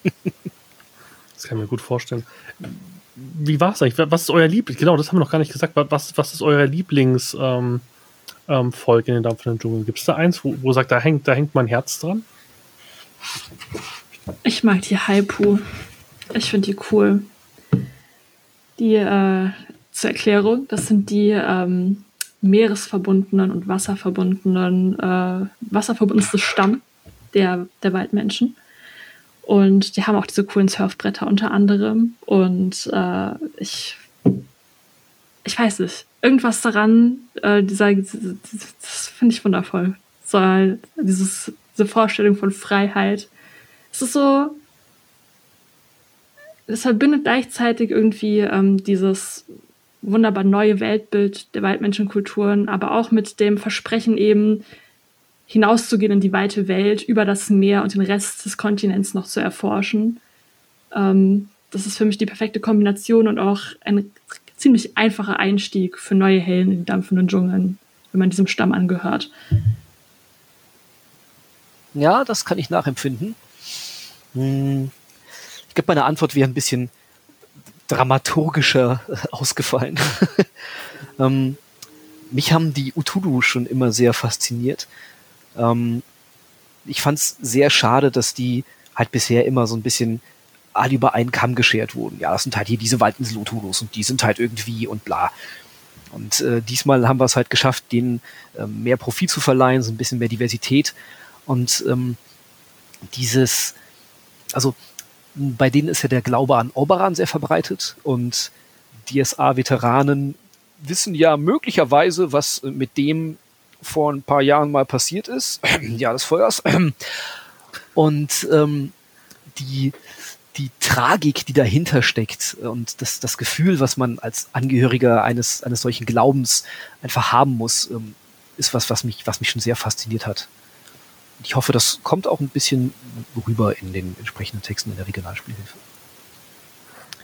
Das kann ich mir gut vorstellen. Wie war es eigentlich? Was ist euer Lieblings? Genau, das haben wir noch gar nicht gesagt. Was, was ist euer Lieblingsvolk ähm, ähm, in den dampfenden Dschungeln? Gibt es da eins, wo, wo sagt, da hängt, da hängt mein Herz dran? Ich mag die Haipu. Ich finde die cool. Die, äh, zur Erklärung, das sind die ähm, meeresverbundenen und wasserverbundenen, äh, wasserverbundenste Stamm der, der Waldmenschen. Und die haben auch diese coolen Surfbretter unter anderem. Und äh, ich, ich weiß nicht, irgendwas daran, äh, dieser, diese, das finde ich wundervoll. So, dieses, diese Vorstellung von Freiheit. Es ist so, es verbindet gleichzeitig irgendwie ähm, dieses wunderbar neue Weltbild der Waldmenschenkulturen, aber auch mit dem Versprechen eben hinauszugehen in die weite Welt, über das Meer und den Rest des Kontinents noch zu erforschen. Ähm, das ist für mich die perfekte Kombination und auch ein ziemlich einfacher Einstieg für neue Helden in die dampfenden Dschungeln, wenn man diesem Stamm angehört. Ja, das kann ich nachempfinden. Hm. Ich glaube, meine Antwort wäre ein bisschen dramaturgischer ausgefallen. ähm, mich haben die Utulu schon immer sehr fasziniert. Ähm, ich fand es sehr schade, dass die halt bisher immer so ein bisschen alle über einen Kamm geschert wurden. Ja, das sind halt hier diese Waldinsel-Utulus und die sind halt irgendwie und bla. Und äh, diesmal haben wir es halt geschafft, denen äh, mehr Profit zu verleihen, so ein bisschen mehr Diversität. Und ähm, dieses, also bei denen ist ja der Glaube an Oberon sehr verbreitet und D S A-Veteranen wissen ja möglicherweise, was mit dem vor ein paar Jahren mal passiert ist. Ja, des Feuers. Und ähm, die, die Tragik, die dahinter steckt und das, das Gefühl, was man als Angehöriger eines, eines solchen Glaubens einfach haben muss, ähm, ist was, was mich, was mich schon sehr fasziniert hat. Ich hoffe, das kommt auch ein bisschen rüber in den entsprechenden Texten in der Regionalspielhilfe.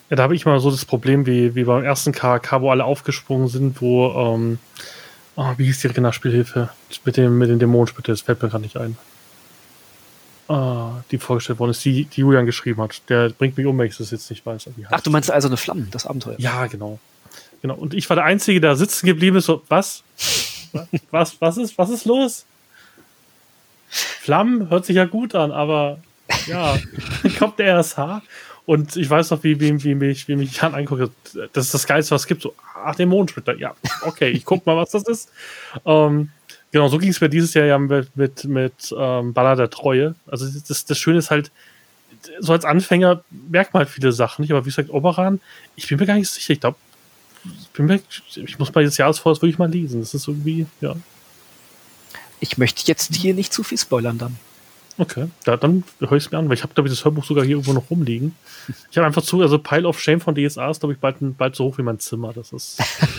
Ja, da habe ich mal so das Problem wie, wie beim ersten K K, wo alle aufgesprungen sind, wo, ähm, oh, wie hieß die Rennerspielhilfe? Mit dem, mit den Dämonenspitze, das fällt mir gerade nicht ein. Ah, die vorgestellt worden ist, die, die Julian geschrieben hat. Der bringt mich um, wenn ich das jetzt nicht weiß. Ach, du meinst also eine Flammen, das Abenteuer? Ja, genau. Genau. Und ich war der Einzige, der sitzen geblieben ist. So, was? was, was ist, was ist los? Flammen hört sich ja gut an, aber ja, kommt der R S H. Und ich weiß noch, wie, wie, wie mich, wie mich Jan anguckt. Das ist das Geilste, was es gibt. So, ach, Dämonensplitter. Ja, okay, ich guck mal, was das ist. Ähm, genau, so ging es mir dieses Jahr ja mit, mit, mit ähm, Baller der Treue. Also das, das Schöne ist halt, so als Anfänger merkt man halt viele Sachen nicht. Aber wie gesagt, Oberan, ich bin mir gar nicht sicher. Ich glaube, ich, ich muss mal dieses Jahresvoraus wirklich mal lesen. Das ist irgendwie, ja. Ich möchte jetzt hier nicht zu viel spoilern dann. Okay, ja, dann höre ich es mir an, weil ich habe, glaube ich, das Hörbuch sogar hier irgendwo noch rumliegen. Ich habe einfach zu, also Pile of Shame von D S A ist, glaube ich, bald, bald so hoch wie mein Zimmer. Das ist.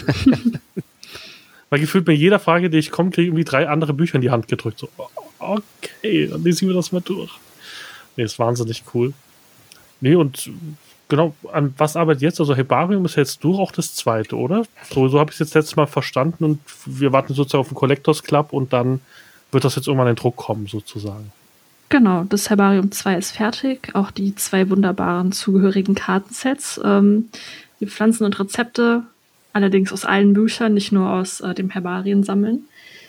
Weil gefühlt bei jeder Frage, die ich komme, kriege ich irgendwie drei andere Bücher in die Hand gedrückt. So, okay, dann lesen wir das mal durch. Nee, ist wahnsinnig cool. Nee, und genau, an was arbeitet jetzt? Also Herbarium ist jetzt durch auch das zweite, oder? So, so habe ich es jetzt letztes Mal verstanden und wir warten sozusagen auf den Collectors Club und dann wird das jetzt irgendwann in Druck kommen, sozusagen. Genau, das Herbarium zwei ist fertig. Auch die zwei wunderbaren zugehörigen Kartensets. Ähm, die Pflanzen und Rezepte, allerdings aus allen Büchern, nicht nur aus äh, dem Herbarien sammeln.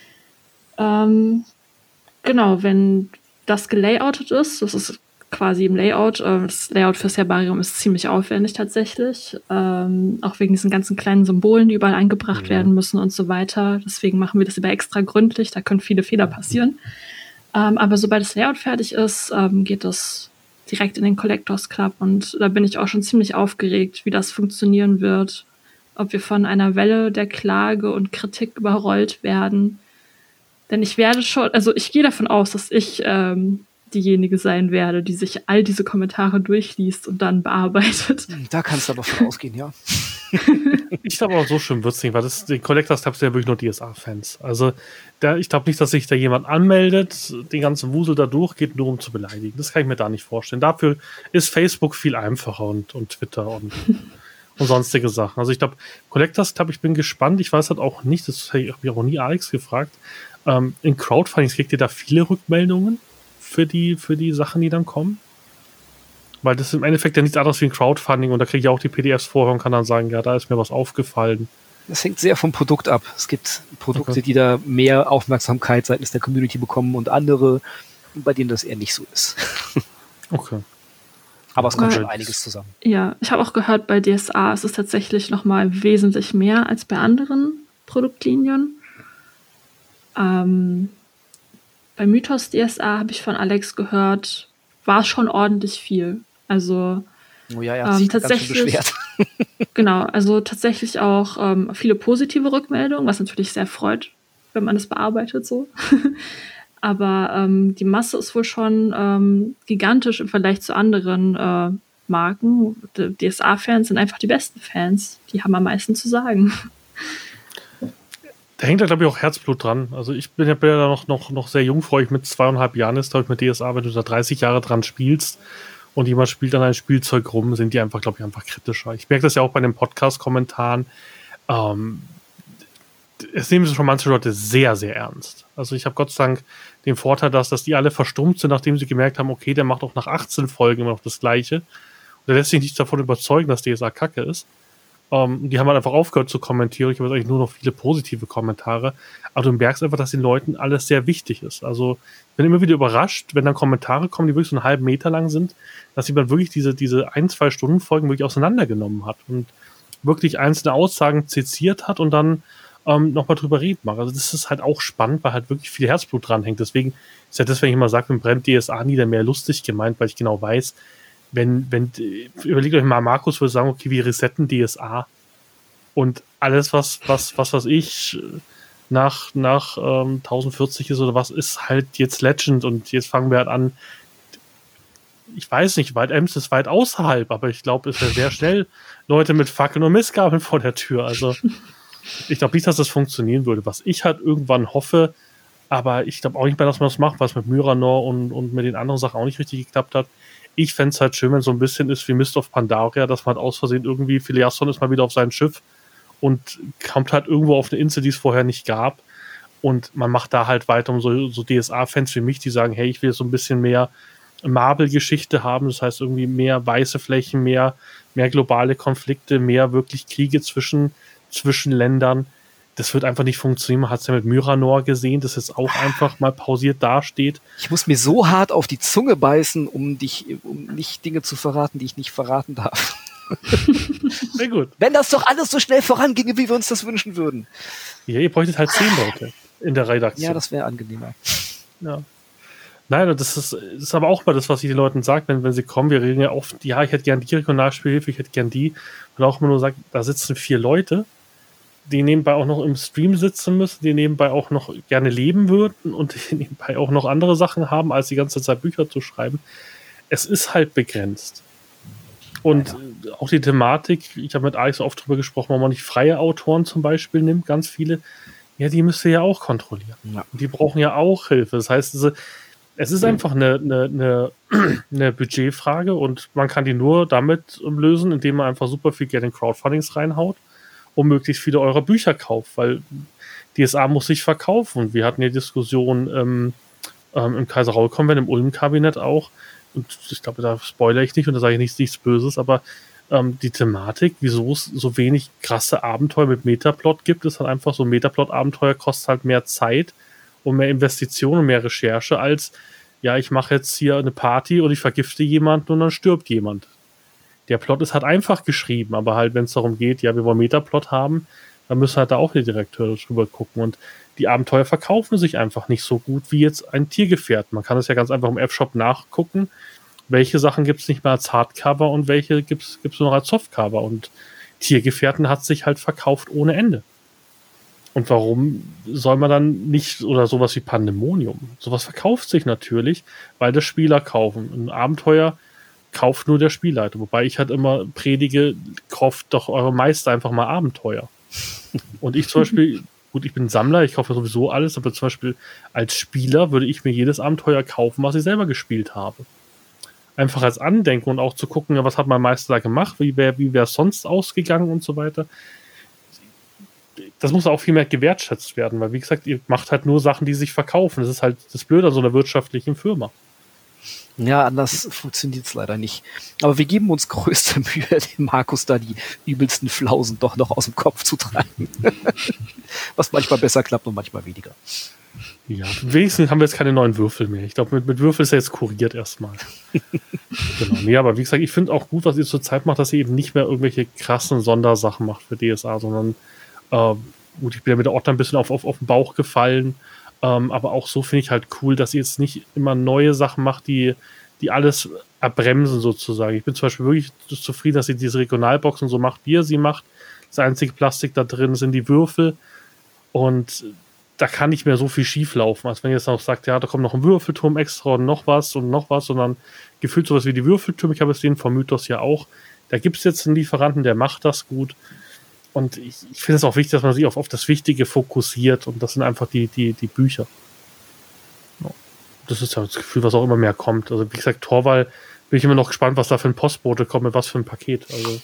Ähm, genau, wenn das gelayoutet ist, das ist quasi im Layout, äh, das Layout fürs Herbarium ist ziemlich aufwendig tatsächlich. Ähm, auch wegen diesen ganzen kleinen Symbolen, die überall eingebracht ja. werden müssen und so weiter. Deswegen machen wir das immer extra gründlich, da können viele Fehler passieren. Ähm, aber sobald das Layout fertig ist, ähm, geht das direkt in den Collectors Club und da bin ich auch schon ziemlich aufgeregt, wie das funktionieren wird, ob wir von einer Welle der Klage und Kritik überrollt werden. Denn ich werde schon, also ich gehe davon aus, dass ich ähm, diejenige sein werde, die sich all diese Kommentare durchliest und dann bearbeitet. Da kannst du aber von ausgehen, ja. Ich glaube auch, so schlimm wird es nicht, weil das, die Collectors Club sind ja wirklich nur D S A-Fans. Also da, ich glaube nicht, dass sich da jemand anmeldet, den ganzen Wusel da durchgeht, nur um zu beleidigen. Das kann ich mir da nicht vorstellen. Dafür ist Facebook viel einfacher und, und Twitter und, und sonstige Sachen. Also ich glaube, Collectors Club, ich bin gespannt. Ich weiß halt auch nicht, das habe ich auch nie Alex gefragt, ähm, in Crowdfundings kriegt ihr da viele Rückmeldungen für die, für die Sachen, die dann kommen? Weil das ist im Endeffekt ja nichts anderes wie ein Crowdfunding und da kriege ich auch die P D Fs vorher und kann dann sagen, ja, da ist mir was aufgefallen. Das hängt sehr vom Produkt ab. Es gibt Produkte, okay. die da mehr Aufmerksamkeit seitens der Community bekommen und andere, bei denen das eher nicht so ist. Okay. Aber es kommt Aber schon einiges zusammen. Ja, ich habe auch gehört, bei D S A ist es tatsächlich nochmal wesentlich mehr als bei anderen Produktlinien. Ähm, bei Mythos D S A habe ich von Alex gehört, war schon ordentlich viel. Also oh ja, er hat ähm, sich tatsächlich, ganz schön beschwert. Genau, also tatsächlich auch ähm, viele positive Rückmeldungen, was natürlich sehr freut, wenn man es bearbeitet so. Aber ähm, die Masse ist wohl schon ähm, gigantisch im Vergleich zu anderen äh, Marken. Die D S A-Fans sind einfach die besten Fans. Die haben am meisten zu sagen. Da hängt da, glaube ich, auch Herzblut dran. Also ich bin ja noch, noch, noch sehr jungfräulich mit zweieinhalb Jahren ist, glaube ich, mit D S A, wenn du da dreißig Jahre dran spielst und jemand spielt dann ein Spielzeug rum, sind die einfach, glaube ich, einfach kritischer. Ich merke das ja auch bei den Podcast-Kommentaren. Ähm, es nehmen sich schon manche Leute sehr, sehr ernst. Also ich habe Gott sei Dank den Vorteil, dass, dass die alle verstummt sind, nachdem sie gemerkt haben, okay, der macht auch nach achtzehn Folgen immer noch das Gleiche. Und der lässt sich nicht davon überzeugen, dass D S A Kacke ist. Um, die haben halt einfach aufgehört zu kommentieren. Ich habe jetzt eigentlich nur noch viele positive Kommentare. Aber du merkst einfach, dass den Leuten alles sehr wichtig ist. Also ich bin immer wieder überrascht, wenn dann Kommentare kommen, die wirklich so einen halben Meter lang sind, dass jemand wirklich diese, diese ein, zwei Stunden Folgen wirklich auseinandergenommen hat und wirklich einzelne Aussagen seziert hat und dann ähm, nochmal drüber reden mag. Also das ist halt auch spannend, weil halt wirklich viel Herzblut dran hängt. Deswegen ist ja das, wenn ich immer sage, wenn brennt D S A nie, dann mehr lustig gemeint, weil ich genau weiß, Wenn, wenn, überlegt euch mal, Markus würde sagen, okay, wir resetten D S A und alles, was, was, was, was ich nach, nach ähm, tausendvierzig ist oder was, ist halt jetzt Legend und jetzt fangen wir halt an. Ich weiß nicht, Wild Ems ist weit außerhalb, aber ich glaube, es wäre sehr schnell Leute mit Fackeln und Mistgabeln vor der Tür. Also, ich glaube nicht, dass das funktionieren würde. Was ich halt irgendwann hoffe, aber ich glaube auch nicht mehr, dass man das macht, was mit Myranor und, und mit den anderen Sachen auch nicht richtig geklappt hat, Ich fände es halt schön, wenn es so ein bisschen ist wie Mist of Pandaria, dass man halt aus Versehen irgendwie, Phileason ist mal wieder auf sein Schiff und kommt halt irgendwo auf eine Insel, die es vorher nicht gab. Und man macht da halt weiter, um so, so D S A-Fans wie mich, die sagen, hey, ich will so ein bisschen mehr Marvel-Geschichte haben. Das heißt irgendwie mehr weiße Flächen, mehr, mehr globale Konflikte, mehr wirklich Kriege zwischen, zwischen Ländern. Das wird einfach nicht funktionieren. Man hat es ja mit Myranor gesehen, dass es auch einfach mal pausiert dasteht. Ich muss mir so hart auf die Zunge beißen, um dich, um nicht Dinge zu verraten, die ich nicht verraten darf. Sehr gut. Wenn das doch alles so schnell voranginge, wie wir uns das wünschen würden. Ja, ihr bräuchtet halt zehn Leute in der Redaktion. Ja, das wäre angenehmer. Ja. Nein, das ist, das ist aber auch mal das, was ich den Leuten sage, wenn, wenn sie kommen. Wir reden ja oft, ja, ich hätte gern die Regionalspielhilfe, ich hätte gern die. Und auch immer nur sagt, da sitzen vier Leute, die nebenbei auch noch im Stream sitzen müssen, die nebenbei auch noch gerne leben würden und die nebenbei auch noch andere Sachen haben, als die ganze Zeit Bücher zu schreiben. Es ist halt begrenzt. Und ja. Auch die Thematik, ich habe mit Alex oft drüber gesprochen, wenn man nicht freie Autoren zum Beispiel nimmt, ganz viele, ja, die müsst ihr ja auch kontrollieren. Ja. Und die brauchen ja auch Hilfe. Das heißt, diese, es ist einfach eine, eine, eine, eine Budgetfrage und man kann die nur damit lösen, indem man einfach super viel Geld in Crowdfundings reinhaut, um möglichst viele eurer Bücher kauft, weil D S A muss sich verkaufen. Wir hatten ja Diskussionen ähm, ähm, im Kaiser-Raul-Konvent, im Ulm-Kabinett auch, und ich glaube, da spoilere ich nicht und da sage ich nichts, nichts Böses, aber ähm, die Thematik, wieso es so wenig krasse Abenteuer mit Metaplot gibt, ist halt einfach so, ein Metaplot-Abenteuer kostet halt mehr Zeit und mehr Investitionen und mehr Recherche als, ja, ich mache jetzt hier eine Party und ich vergifte jemanden und dann stirbt jemand. Der Plot ist halt einfach geschrieben, aber halt, wenn es darum geht, ja, wir wollen Metaplot haben, dann müssen halt da auch die Redakteure drüber gucken. Und die Abenteuer verkaufen sich einfach nicht so gut wie jetzt ein Tiergefährt. Man kann es ja ganz einfach im F-Shop nachgucken, welche Sachen gibt es nicht mehr als Hardcover und welche gibt es nur noch als Softcover. Und Tiergefährten hat sich halt verkauft ohne Ende. Und warum soll man dann nicht, oder sowas wie Pandemonium, sowas verkauft sich natürlich, weil das Spieler kaufen. Ein Abenteuer kauft nur der Spielleiter. Wobei ich halt immer predige, kauft doch eure Meister einfach mal Abenteuer. Und ich zum Beispiel, gut, ich bin Sammler, ich kaufe sowieso alles, aber zum Beispiel als Spieler würde ich mir jedes Abenteuer kaufen, was ich selber gespielt habe. Einfach als Andenken und auch zu gucken, ja, was hat mein Meister da gemacht, wie wäre wie es sonst ausgegangen und so weiter. Das muss auch viel mehr gewertschätzt werden, weil wie gesagt, ihr macht halt nur Sachen, die sich verkaufen. Das ist halt das Blöde an so einer wirtschaftlichen Firma. Ja, anders funktioniert es leider nicht. Aber wir geben uns größte Mühe, dem Markus da die übelsten Flausen doch noch aus dem Kopf zu treiben. Was manchmal besser klappt und manchmal weniger. Ja, wenigstens haben wir jetzt keine neuen Würfel mehr. Ich glaube, mit, mit Würfel ist er jetzt kuriert erstmal. Genau. Nee, aber wie gesagt, ich finde auch gut, was ihr zurzeit macht, dass ihr eben nicht mehr irgendwelche krassen Sondersachen macht für D S A, sondern äh, gut, ich bin ja mit der Otter ein bisschen auf, auf, auf den Bauch gefallen. Ähm, aber auch so finde ich halt cool, dass ihr jetzt nicht immer neue Sachen macht, die, die alles erbremsen sozusagen. Ich bin zum Beispiel wirklich zufrieden, dass ihr diese Regionalboxen so macht, wie ihr sie macht. Das einzige Plastik da drin sind die Würfel und da kann nicht mehr so viel schief laufen, als wenn ihr jetzt noch sagt, ja, da kommt noch ein Würfelturm extra und noch was und noch was, sondern gefühlt sowas wie die Würfeltürme, ich habe es den vom Mythos ja auch, da gibt es jetzt einen Lieferanten, der macht das gut. Und ich, ich finde es auch wichtig, dass man sich auf, auf das Wichtige fokussiert und das sind einfach die, die, die Bücher. Ja. Das ist ja das Gefühl, was auch immer mehr kommt. Also wie gesagt, Torvald, bin ich immer noch gespannt, was da für ein Postbote kommt, mit was für ein Paket. Also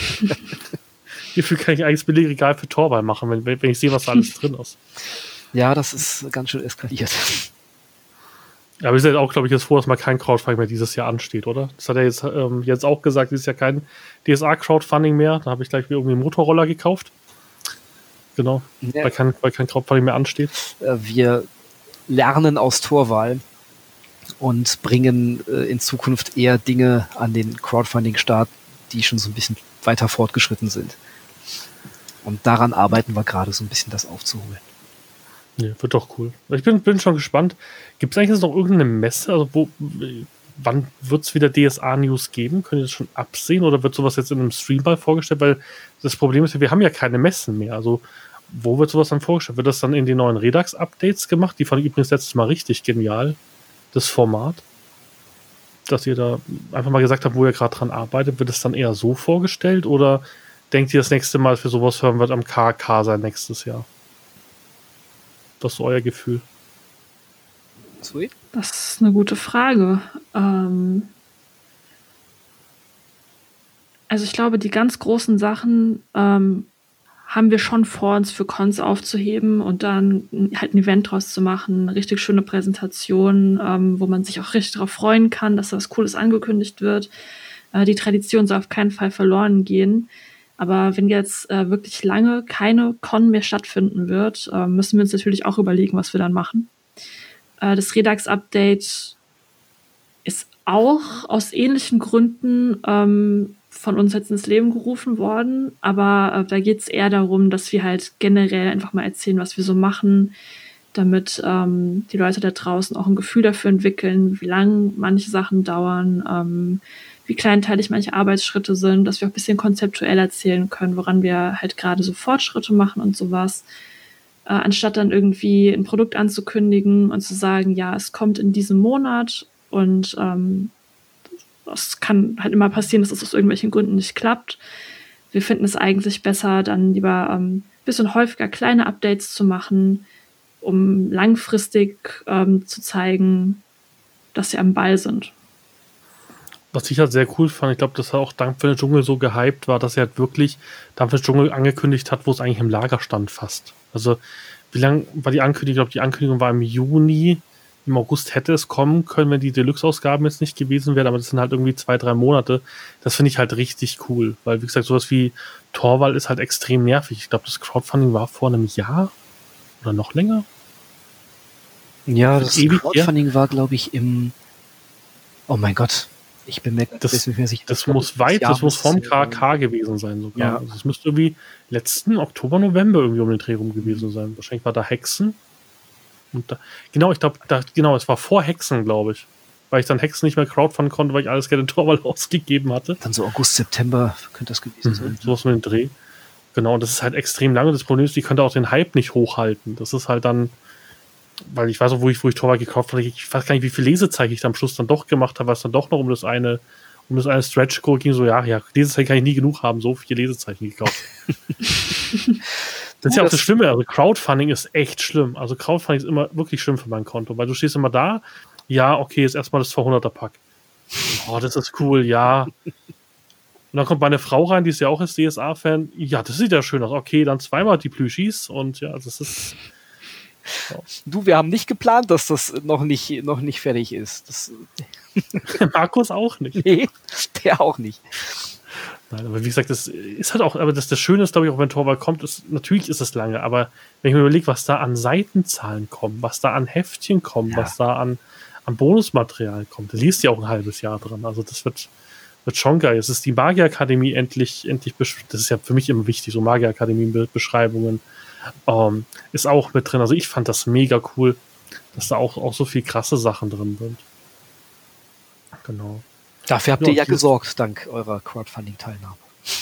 hierfür kann ich eigentlich das Billigregal für Torvald machen, wenn, wenn ich sehe, was da alles drin ist. Ja, das ist ganz schön eskaliert. Aber ihr seid auch, glaube ich, jetzt vor, dass mal kein Crowdfunding mehr dieses Jahr ansteht, oder? Das hat er jetzt, ähm, jetzt auch gesagt, dieses Jahr kein D S A-Crowdfunding mehr. Da habe ich gleich irgendwie einen Motorroller gekauft. Genau, ja. weil, kein, weil kein Crowdfunding mehr ansteht. Wir lernen aus Torvald und bringen äh, in Zukunft eher Dinge an den Crowdfunding-Start, die schon so ein bisschen weiter fortgeschritten sind. Und daran arbeiten wir gerade so ein bisschen, das aufzuholen. Ja, wird doch cool. Ich bin, bin schon gespannt. Gibt es eigentlich jetzt noch irgendeine Messe? Also wo, wann wird es wieder D S A-News geben? Könnt ihr das schon absehen? Oder wird sowas jetzt in einem Stream mal vorgestellt? Weil das Problem ist, wir haben ja keine Messen mehr. Also wo wird sowas dann vorgestellt? Wird das dann in die neuen Redux-Updates gemacht? Die fand ich übrigens letztes Mal richtig genial, das Format. Dass ihr da einfach mal gesagt habt, wo ihr gerade dran arbeitet. Wird es dann eher so vorgestellt? Oder denkt ihr, das nächste Mal für sowas hören wird am K K sein nächstes Jahr? Was ist euer Gefühl? Sweet. Das ist eine gute Frage. Ähm, Also ich glaube, die ganz großen Sachen ähm, haben wir schon vor, uns für Cons aufzuheben und dann halt ein Event draus zu machen, eine richtig schöne Präsentation, ähm, wo man sich auch richtig darauf freuen kann, dass da was Cooles angekündigt wird. Äh, die Tradition soll auf keinen Fall verloren gehen. Aber wenn jetzt äh, wirklich lange keine Con mehr stattfinden wird, äh, müssen wir uns natürlich auch überlegen, was wir dann machen. Äh, das Redux-Update ist auch aus ähnlichen Gründen ähm, von uns jetzt ins Leben gerufen worden, aber äh, da geht es eher darum, dass wir halt generell einfach mal erzählen, was wir so machen, damit ähm, die Leute da draußen auch ein Gefühl dafür entwickeln, wie lang manche Sachen dauern, ähm, wie kleinteilig manche Arbeitsschritte sind, dass wir auch ein bisschen konzeptuell erzählen können, woran wir halt gerade so Fortschritte machen und sowas, äh, anstatt dann irgendwie ein Produkt anzukündigen und zu sagen, ja, es kommt in diesem Monat und ähm, es kann halt immer passieren, dass es aus irgendwelchen Gründen nicht klappt. Wir finden es eigentlich besser, dann lieber ein ähm, bisschen häufiger kleine Updates zu machen, um langfristig ähm, zu zeigen, dass sie am Ball sind. Was ich halt sehr cool fand, ich glaube, dass er auch Dampf für den Dschungel so gehypt war, dass er halt wirklich Dampf für den Dschungel angekündigt hat, wo es eigentlich im Lager stand fast. Also wie lange war die Ankündigung? Ich glaube, die Ankündigung war im Juni. Im August hätte es kommen können, wenn die Deluxe-Ausgaben jetzt nicht gewesen wären, aber das sind halt irgendwie zwei, drei Monate. Das finde ich halt richtig cool, weil, wie gesagt, sowas wie Torvald ist halt extrem nervig. Ich glaube, das Crowdfunding war vor einem Jahr oder noch länger. Ja, das Crowdfunding her. war, glaube ich, im Oh mein Gott, ich bin mir das, nicht mehr sicher. Das muss weit, das muss vom K K gewesen sein sogar. Ja. Also das müsste irgendwie letzten Oktober, November irgendwie um den Dreh rum gewesen sein. Wahrscheinlich war da Hexen. Und da, genau, ich glaube, genau, es war vor Hexen, glaube ich. Weil ich dann Hexen nicht mehr crowdfunden konnte, weil ich alles gerne in Torvald ausgegeben hatte. Dann so August, September könnte das gewesen mhm, sein. So was mit dem Dreh. Genau, und das ist halt extrem lange. Das Problem ist, die könnte auch den Hype nicht hochhalten. Das ist halt dann, weil ich weiß auch, wo ich, wo ich Torvald gekauft habe, ich weiß gar nicht, wie viele Lesezeichen ich dann am Schluss dann doch gemacht habe, was dann doch noch um das eine, um das eine Stretch-Goal ging, so, ja, ja, Lesezeichen kann ich nie genug haben, so viele Lesezeichen gekauft. Das ist ja auch das Schlimme, also Crowdfunding ist echt schlimm. Also Crowdfunding ist immer wirklich schlimm für mein Konto, weil du stehst immer da, ja, okay, ist erstmal das zweihunderter-Pack. Oh, das ist cool, ja. Und dann kommt meine Frau rein, die ist ja auch als D S A-Fan. Ja, das sieht ja schön aus. Okay, dann zweimal die Plüschis und ja, das ist... Ja. Du, wir haben nicht geplant, dass das noch nicht, noch nicht fertig ist. Das Markus auch nicht. Nee, der auch nicht. Nein, aber wie gesagt, das ist halt auch, aber das, das Schöne ist, glaube ich, auch wenn Torvald kommt, ist, natürlich ist es lange, aber wenn ich mir überlege, was da an Seitenzahlen kommt, was da an Heftchen kommt, ja. was da an, an Bonusmaterial kommt, da liest ja auch ein halbes Jahr dran. Also das wird, wird schon geil. Es ist die Magierakademie endlich, endlich, das ist ja für mich immer wichtig, so Magierakademie-Beschreibungen ähm, ist auch mit drin. Also ich fand das mega cool, dass da auch, auch so viel krasse Sachen drin sind. Genau. Dafür habt ja, ihr ja gesorgt, dank eurer Crowdfunding-Teilnahme.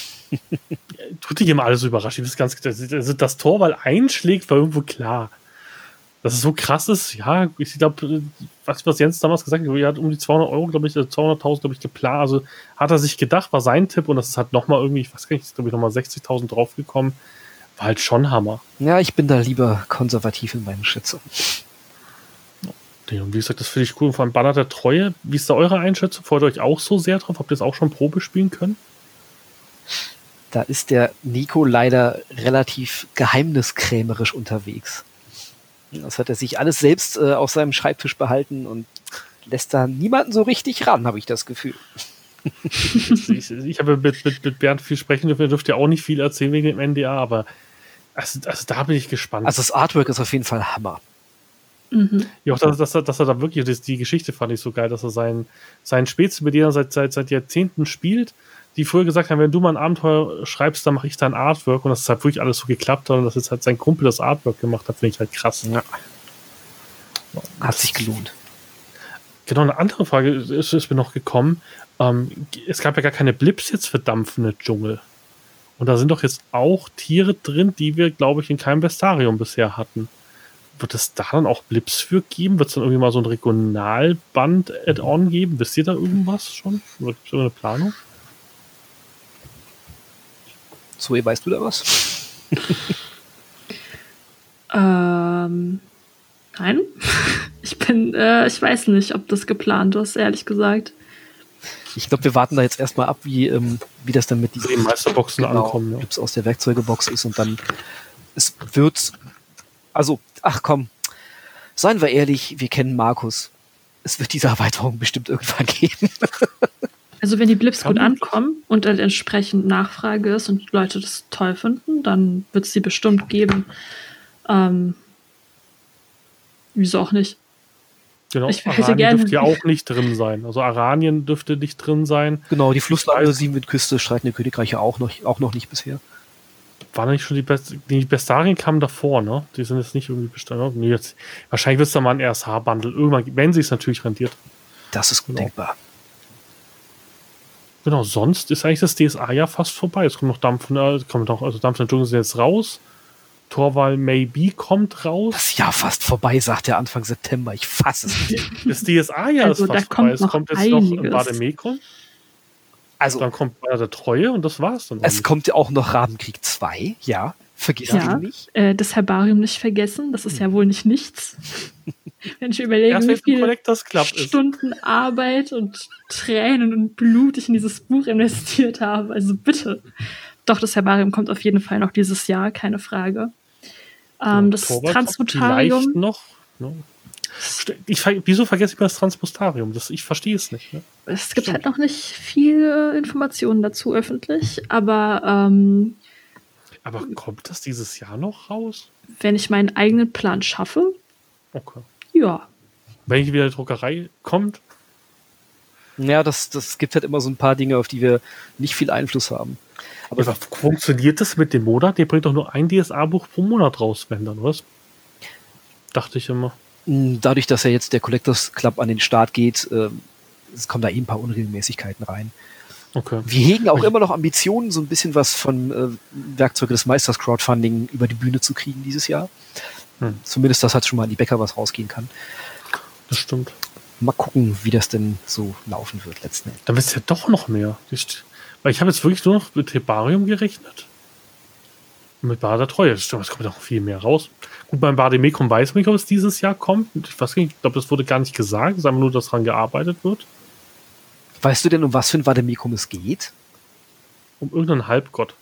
Tut dich immer alles so überrascht. Das ganz, das, das Torvald einschlägt, war irgendwo klar. Dass es so krass ist, ja, ich glaube, was, was Jens damals gesagt hat, er hat um die zweihundert Euro, glaube ich, zweihunderttausend, glaube ich, geplant. Also hat er sich gedacht, war sein Tipp und das ist halt nochmal irgendwie, ich weiß gar nicht, ist glaube ich nochmal sechzigtausend draufgekommen. War halt schon Hammer. Ja, ich bin da lieber konservativ in meinen Schätzungen. Und wie gesagt, das finde ich cool. Vor allem Banner der Treue. Wie ist da eure Einschätzung? Freut ihr euch auch so sehr drauf? Habt ihr das auch schon Probe spielen können? Da ist der Nico leider relativ geheimniskrämerisch unterwegs. Das hat er sich alles selbst äh, auf seinem Schreibtisch behalten und lässt da niemanden so richtig ran, habe ich das Gefühl. ich ich habe mit, mit, mit Bernd viel sprechen dürfen. Er dürfte ja auch nicht viel erzählen wegen dem N D A, aber also, also da bin ich gespannt. Also das Artwork ist auf jeden Fall Hammer. Mhm. Ja, auch dass, dass, er, dass er da wirklich, das, die Geschichte fand ich so geil, dass er seinen, seinen Spätzle, mit dem er seit, seit, seit Jahrzehnten spielt, die früher gesagt haben, wenn du mal ein Abenteuer schreibst, dann mache ich dein Artwork und das ist halt wirklich alles so geklappt hat und dass jetzt halt sein Kumpel das Artwork gemacht hat, finde ich halt krass. Ja. Hat sich gelohnt. Genau, eine andere Frage ist, ist mir noch gekommen. Ähm, es gab ja gar keine Blips jetzt für dampfende Dschungel. Und da sind doch jetzt auch Tiere drin, die wir, glaube ich, in keinem Bestarium bisher hatten. Wird es da dann auch Blips für geben? Wird es dann irgendwie mal so ein Regionalband-Add-on geben? Wisst ihr da irgendwas schon? Oder gibt es irgendeine Planung? Zoe, weißt du da was? ähm, nein. Ich bin, äh, ich weiß nicht, ob das geplant ist, ehrlich gesagt. Ich glaube, wir warten da jetzt erstmal ab, wie, ähm, wie das dann mit diesen Die Meisterboxen genau, ankommen. Ja. Clips aus der Werkzeugebox ist und dann es wird, also, ach komm, seien wir ehrlich, wir kennen Markus. Es wird diese Erweiterung bestimmt irgendwann geben. Also wenn die Blips Kann gut man- ankommen und dann entsprechend Nachfrage ist und Leute das toll finden, dann wird es die bestimmt geben. Ähm, wieso auch nicht? Genau, Ich hätte Aranien gerne- dürfte ja auch nicht drin sein. Also Aranien dürfte nicht drin sein. Genau, die Flusslande, weiß- Siebenwindküste, Streitende Königreiche auch noch, auch noch nicht bisher. Waren nicht schon die Best die Bestarien kamen davor, ne? Die sind jetzt nicht irgendwie bestanden. Nee, jetzt, wahrscheinlich wird es da mal ein R S H-Bundle. Irgendwann, wenn sie es natürlich rentiert. Das ist gut Genau. denkbar. Genau, sonst ist eigentlich das D S A ja fast vorbei. Es kommt noch Dampf, äh, kommt noch, also Dampf in der Dschungel ist jetzt raus. Torwall Maybe kommt raus. Das Jahr fast vorbei, sagt er Anfang September. Ich fasse es nicht. Das D S A ja Also ist da fast kommt vorbei. Es noch kommt jetzt noch einiges. Bademekon, Also, dann kommt Banner der Treue und das war's dann. es kommt ja auch noch Rabenkrieg zwei, ja. Vergiss Ja, den nicht. äh, das Herbarium nicht vergessen, das ist ja wohl nicht nichts. Wenn ich überlege, Erst wie wenn es ein viele Collectors Club ist. Stunden Arbeit und Tränen und Blut ich in dieses Buch investiert habe, also bitte. Doch, das Herbarium kommt auf jeden Fall noch dieses Jahr, keine Frage. Ähm, das Torwall kommt Transmutarium, vielleicht noch. Ne? St- Ich, ver- wieso vergesse ich mal das Transmutarium? Das, ich verstehe es nicht. Ne? es gibt Stimmt. halt noch nicht viele Informationen dazu öffentlich, aber ähm, Aber kommt das dieses Jahr noch raus? wenn ich meinen eigenen Plan schaffe, Okay. ja. Wenn hier wieder die Druckerei kommt, Ja, das, das gibt halt immer so ein paar Dinge, auf die wir nicht viel Einfluss haben. Aber aber funktioniert das mit dem Monat? Der bringt doch nur ein D S A-Buch pro Monat raus, wenn dann, was? Dachte ich immer. mh, dadurch, dass ja jetzt der Collectors Club an den Start geht, ähm, es kommen da eh ein paar Unregelmäßigkeiten rein. Okay. Wir hegen auch immer noch Ambitionen, so ein bisschen was von äh, Werkzeuge des Meisters Crowdfunding über die Bühne zu kriegen dieses Jahr. Hm. Zumindest, dass halt schon mal an die Bäcker was rausgehen kann. Das stimmt. Mal gucken, wie das denn so laufen wird letzten Endes. Dann wird es ja doch noch mehr. Ich, weil ich habe jetzt wirklich nur noch mit Hebarium gerechnet. Und mit Bade der Treue. Das stimmt, es kommt noch viel mehr raus. Gut, beim Bademekon weiß man nicht, ob es dieses Jahr kommt. Ich weiß nicht, ich glaube, das wurde gar nicht gesagt. Es ist einfach nur, dass daran gearbeitet wird. Weißt du denn, um was für ein Vademecum es geht? Um irgendeinen Halbgott.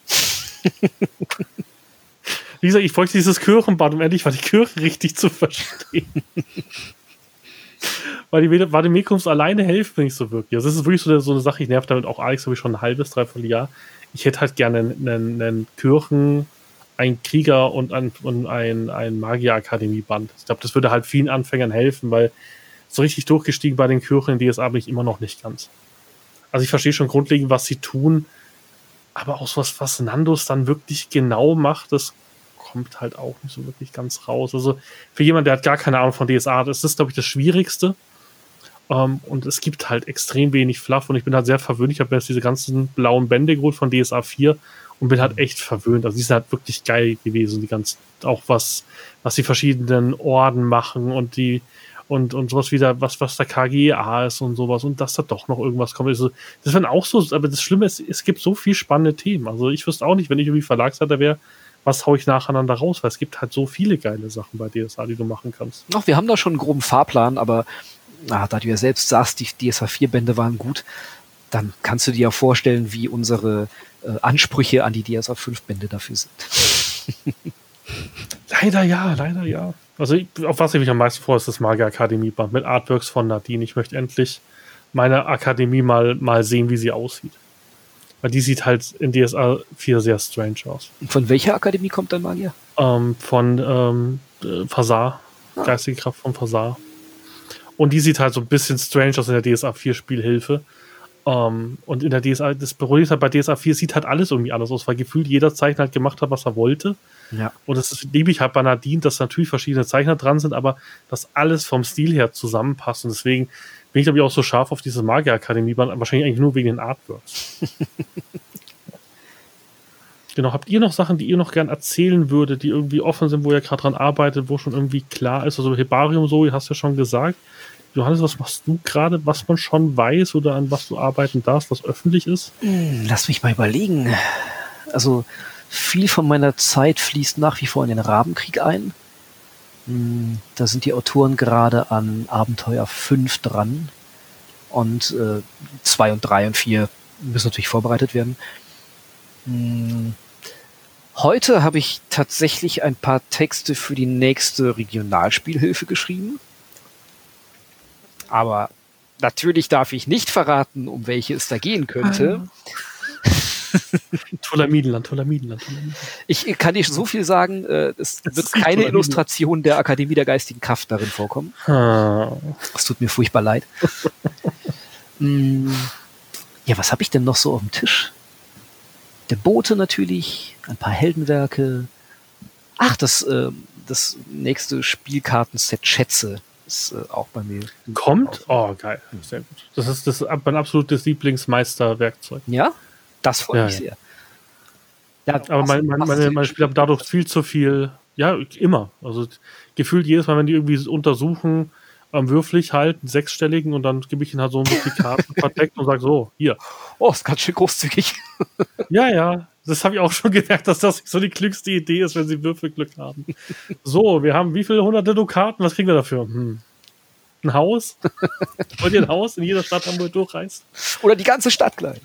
Wie gesagt, ich bräuchte dieses Kirchenbad, um endlich mal die Kirche richtig zu verstehen. Weil die Vademekums alleine helfen mir nicht so wirklich. Also das ist wirklich so eine, so eine Sache, ich nerv damit auch Alex, habe ich schon ein halbes, dreiviertel Jahr. Ich hätte halt gerne einen, einen, einen Kirchen, einen Krieger und ein, und ein, ein Magier-Akademie-Band. Ich glaube, das würde halt vielen Anfängern helfen, weil so richtig durchgestiegen bei den Kirchen in D S A bin ich immer noch nicht ganz. Also ich verstehe schon grundlegend, was sie tun, aber auch so was, was Nandos dann wirklich genau macht, das kommt halt auch nicht so wirklich ganz raus. Also für jemanden, der hat gar keine Ahnung von D S A, das ist, glaube ich, das Schwierigste. Um, und es gibt halt extrem wenig Fluff und ich bin halt sehr verwöhnt. Ich habe jetzt diese ganzen blauen Bände geholt von D S A vier und bin halt echt verwöhnt. Also die sind halt wirklich geil gewesen, die ganzen, auch was, was die verschiedenen Orden machen und die und, und sowas wieder, was, was der K G A ist und sowas und dass da doch noch irgendwas kommt. Also, das wären auch so, aber das Schlimme ist, es gibt so viel spannende Themen. Also ich wüsste auch nicht, wenn ich irgendwie Verlagsleiter wäre, was hau ich nacheinander raus, weil es gibt halt so viele geile Sachen bei D S A, die du machen kannst. Ach, wir haben da schon einen groben Fahrplan, aber na, da du ja selbst sagst, die D S A vier Bände waren gut, dann kannst du dir ja vorstellen, wie unsere äh, Ansprüche an die D S A fünf Bände dafür sind. Leider ja, leider ja. Also ich, auf was ich mich am meisten freue, ist das Magier-Akademie-Band mit Artworks von Nadine. Ich möchte endlich meine Akademie mal, mal sehen, wie sie aussieht. Weil die sieht halt in D S A vier sehr strange aus. Von welcher Akademie kommt dein Magier? Ähm, von ähm, äh, Fasar, Ah. Geistige Kraft von Fasar. Und die sieht halt so ein bisschen strange aus in der D S A vier Spielhilfe. Um, und in der D S A, das Problem ist halt bei D S A vier sieht halt alles irgendwie anders aus, weil gefühlt jeder Zeichner halt gemacht hat, was er wollte. Ja. Und das ist, liebe ich halt bei Nadine, dass natürlich verschiedene Zeichner dran sind, aber dass alles vom Stil her zusammenpasst. Und deswegen bin ich, glaube ich, auch so scharf auf diese Magier-Akademie-Band, wahrscheinlich eigentlich nur wegen den Artworks. Genau, habt ihr noch Sachen, die ihr noch gern erzählen würdet, die irgendwie offen sind, wo ihr gerade dran arbeitet, wo schon irgendwie klar ist? Also Hebarium so, hast du ja schon gesagt. Johannes, was machst du gerade, was man schon weiß oder an was du arbeiten darfst, was öffentlich ist? Hm, lass mich mal überlegen. Also viel von meiner Zeit fließt nach wie vor in den Rabenkrieg ein. Hm, da sind die Autoren gerade an Abenteuer fünf dran. Und äh, zwei und drei und vier müssen natürlich vorbereitet werden. Hm. Heute habe ich tatsächlich ein paar Texte für die nächste Regionalspielhilfe geschrieben. Aber natürlich darf ich nicht verraten, um welche es da gehen könnte. Tolamidenland, Tolamidenland, Tolamidenland. Ich kann dir so viel sagen, äh, es Das wird ist nicht keine Tolamidenland. Illustration der Akademie der geistigen Kraft darin vorkommen. Ah. Es tut mir furchtbar leid. Mm, ja, was habe ich denn noch so auf dem Tisch? Der Bote natürlich, ein paar Heldenwerke. Ach, das, äh, das nächste Spielkartenset Schätze ist äh, auch bei mir. Kommt? Oh, geil. Sehr gut. Das ist, das ist mein absolutes Lieblingsmeisterwerkzeug. Ja, das freut Ja, mich ja. sehr. Ja, Aber mein, mein, meine, meine Spieler haben dadurch viel zu viel, ja, immer. Also gefühlt jedes Mal, wenn die irgendwie untersuchen, ähm, würfel ich halt einen sechsstelligen und dann gebe ich ihnen halt so ein bisschen die Karten verdeckt und sage so, hier. Oh, ist ganz schön großzügig. Ja, ja, das habe ich auch schon gemerkt, dass das so die klügste Idee ist, wenn sie Würfelglück haben. So, wir haben wie viele hunderte Dukaten, was kriegen wir dafür? Hm. Ein Haus? Wollt ihr ein Haus in jeder Stadt, wo ihr durchreist? Oder die ganze Stadt gleich.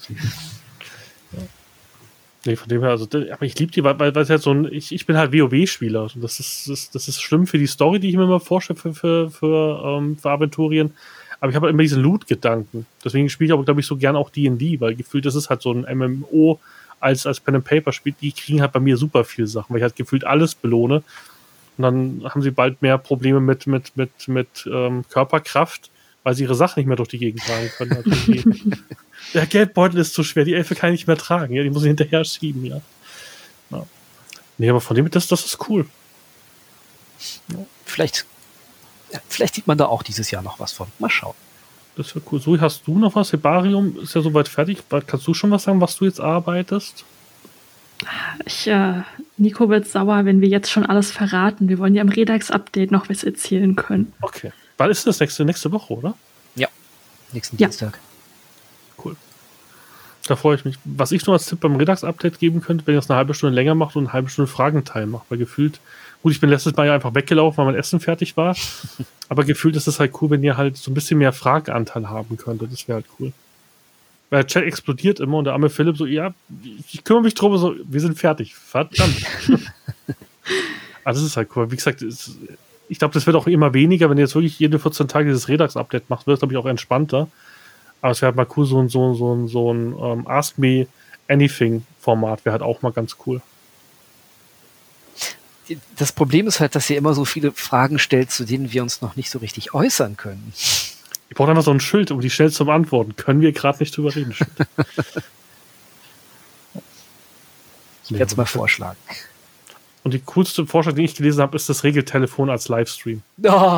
Nee, von dem her, also, aber ich liebe die, weil, weil es halt so ein, ich, ich bin halt WoW-Spieler. Und das ist, das, das ist schlimm für die Story, die ich mir immer vorstelle für, für, für, ähm, für Aventurien. Aber ich habe halt immer diesen Loot-Gedanken. Deswegen spiele ich aber, glaube ich, so gern auch D und D, weil gefühlt, das ist halt so ein M M O als, als Pen-and-Paper-Spiel. Die kriegen halt bei mir super viel Sachen, weil ich halt gefühlt alles belohne. Und dann haben sie bald mehr Probleme mit, mit, mit, mit ähm, Körperkraft, weil sie ihre Sachen nicht mehr durch die Gegend tragen können. Also die, der Geldbeutel ist zu schwer, die Elfe kann ich nicht mehr tragen, ja, die muss ich hinterher schieben, ja. ja. Nee, aber von dem, das, das ist cool. Vielleicht, ja, vielleicht sieht man da auch dieses Jahr noch was von. Mal schauen. Das ist ja cool. So, hast du noch was? Hebarium ist ja soweit fertig. Kannst du schon was sagen, was du jetzt arbeitest? Ich, äh, Nico wird sauer, wenn wir jetzt schon alles verraten. Wir wollen ja im Redax-Update noch was erzählen können. Okay. Wann ist das nächste, nächste Woche, oder? Ja, nächsten Ja. Dienstag. Cool. Da freue ich mich. Was ich nur als Tipp beim Redux-Update geben könnte, wenn ihr das eine halbe Stunde länger macht und eine halbe Stunde Fragenteil macht, weil gefühlt, gut, ich bin letztes Mal ja einfach weggelaufen, weil mein Essen fertig war, aber gefühlt ist es halt cool, wenn ihr halt so ein bisschen mehr Fragenanteil haben könntet. Das wäre halt cool. Weil der Chat explodiert immer und der arme Philipp so, ja, ich kümmere mich drum, so, wir sind fertig. Verdammt. Also das ist halt cool. Wie gesagt, es, ich glaube, das wird auch immer weniger, wenn ihr jetzt wirklich jede vierzehn Tage dieses Redux-Update macht, wird es, glaube ich, auch entspannter. Aber es wäre halt mal cool, so ein, so ein, so ein, so ein um, Ask Me Anything-Format wäre halt auch mal ganz cool. Das Problem ist halt, dass ihr immer so viele Fragen stellt, zu denen wir uns noch nicht so richtig äußern können. Ich brauche einfach so ein Schild, um die schnell zu beantworten. Können wir gerade nicht drüber reden. Ich werde es mal vorschlagen. Und die coolste Vorschlag, den ich gelesen habe, ist das Regeltelefon als Livestream. Oh.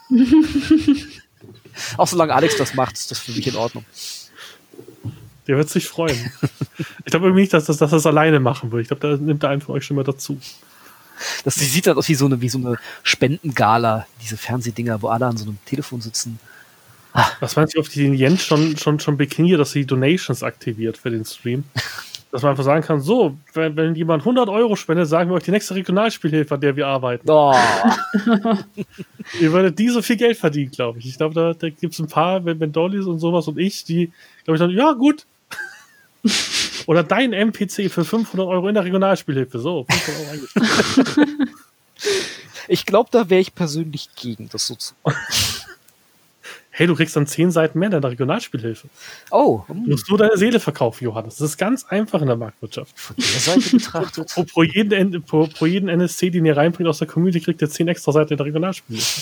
Auch solange Alex das macht, ist das für mich in Ordnung. Der wird sich freuen. Ich glaube irgendwie nicht, dass das, dass das alleine machen will. Ich glaube, da nimmt der einen von euch schon mal dazu. Das sieht dann aus wie so eine, wie so eine Spendengala, diese Fernsehdinger, wo alle an so einem Telefon sitzen. Was meinst du, auf die Jens schon, schon, schon bekniert, dass sie Donations aktiviert für den Stream? Dass man einfach sagen kann, so, wenn, wenn jemand hundert Euro spendet, sagen wir euch die nächste Regionalspielhilfe, an der wir arbeiten. Oh. Ihr würdet die so viel Geld verdienen, glaube ich. Ich glaube, da, da gibt es ein paar, wenn, wenn Dollys und sowas und ich, die, glaube ich, dann, ja, gut. Oder dein M P C für fünfhundert Euro in der Regionalspielhilfe. So, fünfhundert Euro eingestellt. Ich glaube, da wäre ich persönlich gegen das so zu. Hey, du kriegst dann zehn Seiten mehr in der Regionalspielhilfe. Oh. Du musst nur deine Seele verkaufen, Johannes. Das ist ganz einfach in der Marktwirtschaft. Von der Seite betrachtet. Pro, pro, jeden, pro, pro jeden N S C, den ihr reinbringt aus der Community, kriegt ihr zehn extra Seiten in der Regionalspielhilfe.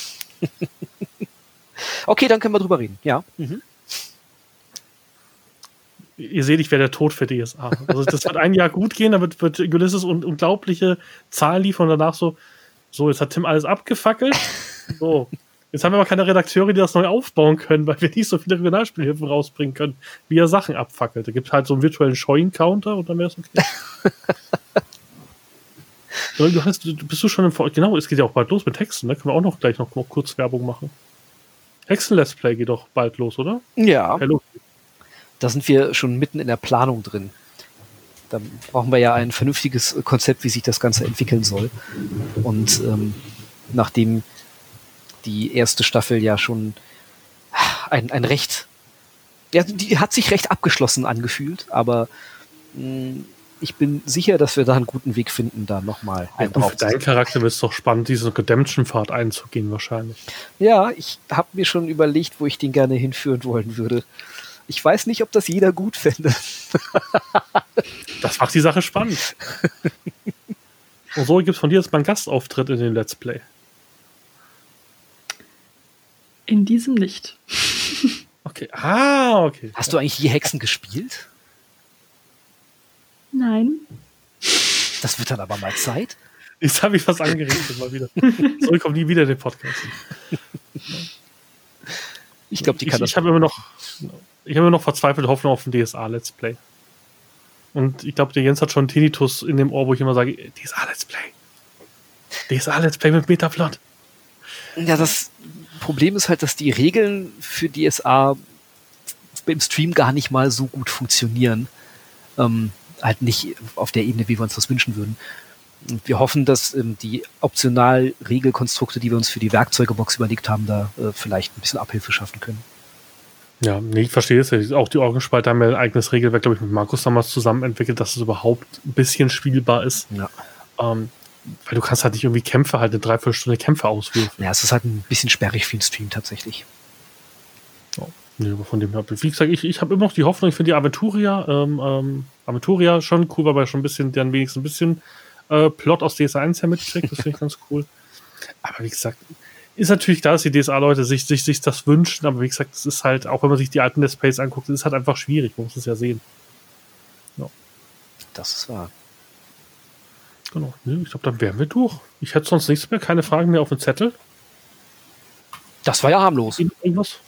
Okay, dann können wir drüber reden. Ja. Mhm. Ihr seht, ich wäre der Tod für D S A. Also das wird ein Jahr gut gehen, dann wird, wird Ulysses und unglaubliche Zahlen liefern und danach so, so, jetzt hat Tim alles abgefackelt. So. Jetzt haben wir aber keine Redakteure, die das neu aufbauen können, weil wir nicht so viele Regionalspielhilfen rausbringen können, wie er Sachen abfackelt. Da gibt es halt so einen virtuellen Scheuen-Counter und dann wäre es okay. So, du hast, du, bist du schon im Vor- Genau, es geht ja auch bald los mit Hexen, ne? Können wir auch noch gleich noch, noch kurz Werbung machen. Hexen-Let's Play geht doch bald los, oder? Ja. Hello. Da sind wir schon mitten in der Planung drin. Da brauchen wir ja ein vernünftiges Konzept, wie sich das Ganze entwickeln soll. Und ähm, nachdem die erste Staffel ja schon ein, ein recht Ja, die hat sich recht abgeschlossen angefühlt, aber mh, ich bin sicher, dass wir da einen guten Weg finden, da nochmal einen Für drauf zu deinen setzen. Charakter wird es doch spannend, diesen Redemption-Pfad einzugehen wahrscheinlich. Ja, ich habe mir schon überlegt, wo ich den gerne hinführen wollen würde. Ich weiß nicht, ob das jeder gut fände. Das macht die Sache spannend. Und so gibt es von dir jetzt mal einen Gastauftritt in den Let's Play. In diesem nicht. Okay. Ah, okay. Hast du eigentlich je Hexen gespielt? Nein. Das wird dann aber mal Zeit. Jetzt habe ich was angerichtet mal wieder. So, ich komme nie wieder in den Podcast. Ich glaube, die kann ich, das. ich habe immer noch, ich habe immer noch verzweifelte Hoffnung auf ein D S A Let's Play. Und ich glaube, der Jens hat schon einen Tinnitus in dem Ohr, wo ich immer sage, D S A Let's Play. D S A Let's Play mit Metaplot. Ja, das Problem ist halt, dass die Regeln für D S A im Stream gar nicht mal so gut funktionieren. Ähm, halt nicht auf der Ebene, wie wir uns das wünschen würden. Und wir hoffen, dass ähm, die Optional-Regelkonstrukte, die wir uns für die Werkzeugebox überlegt haben, da äh, vielleicht ein bisschen Abhilfe schaffen können. Ja, nee, ich verstehe es. Auch die Orgenspalter haben ja ein eigenes Regelwerk, glaube ich, mit Markus damals zusammen entwickelt, dass es überhaupt ein bisschen spielbar ist. Ja. Ähm, weil du kannst halt nicht irgendwie Kämpfe, halt eine Dreiviertelstunde Kämpfe auswürfen. Ja, es ist halt ein bisschen sperrig für den Stream tatsächlich. Ja, nee, aber von dem her, wie gesagt, ich, ich habe immer noch die Hoffnung, ich finde die Aventuria, ähm, ähm, Aventuria schon cool, weil man schon ein bisschen, dann wenigstens ein bisschen äh, Plot aus D S A eins her mitkriegt, das finde ich ganz cool. Aber wie gesagt, ist natürlich klar, dass die D S A-Leute sich, sich, sich das wünschen, aber wie gesagt, es ist halt, auch wenn man sich die alten Let's Plays anguckt, es ist halt einfach schwierig, man muss es ja sehen. Ja. Das ist wahr. Genau, nee, ich glaube, dann wären wir durch. Ich hätte sonst nichts mehr, keine Fragen mehr auf dem Zettel. Das war ja harmlos. Irgendwas?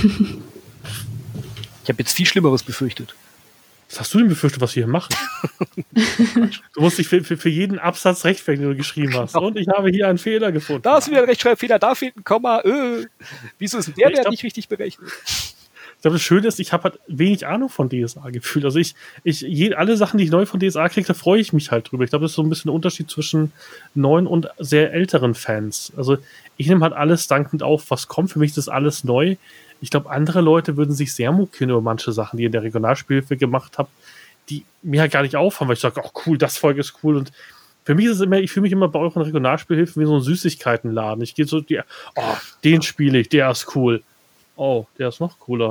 Ich habe jetzt viel Schlimmeres befürchtet. Was hast du denn befürchtet, was wir hier machen? Du musst dich für, für, für jeden Absatz rechtfertigen, den du geschrieben hast. Und ich habe hier einen Fehler gefunden. Da ist wieder ein Rechtschreibfehler, da fehlt ein Komma. Äh. Wieso ist denn der Ich Wert glaub- nicht richtig berechnet? Ich glaube, das Schöne ist, ich habe halt wenig Ahnung von D S A gefühlt. Also ich, ich, je, alle Sachen, die ich neu von D S A kriege, da freue ich mich halt drüber. Ich glaube, das ist so ein bisschen der Unterschied zwischen neuen und sehr älteren Fans. Also ich nehme halt alles dankend auf, was kommt. Für mich ist das alles neu. Ich glaube, andere Leute würden sich sehr mokieren über manche Sachen, die ihr in der Regionalspielhilfe gemacht habt, die mir halt gar nicht auffallen, weil ich sage, oh cool, das Volk ist cool. Und für mich ist es immer, ich fühle mich immer bei euren Regionalspielhilfen wie so ein Süßigkeitenladen. Ich gehe so, die, oh, den spiele ich, der ist cool. Oh, der ist noch cooler.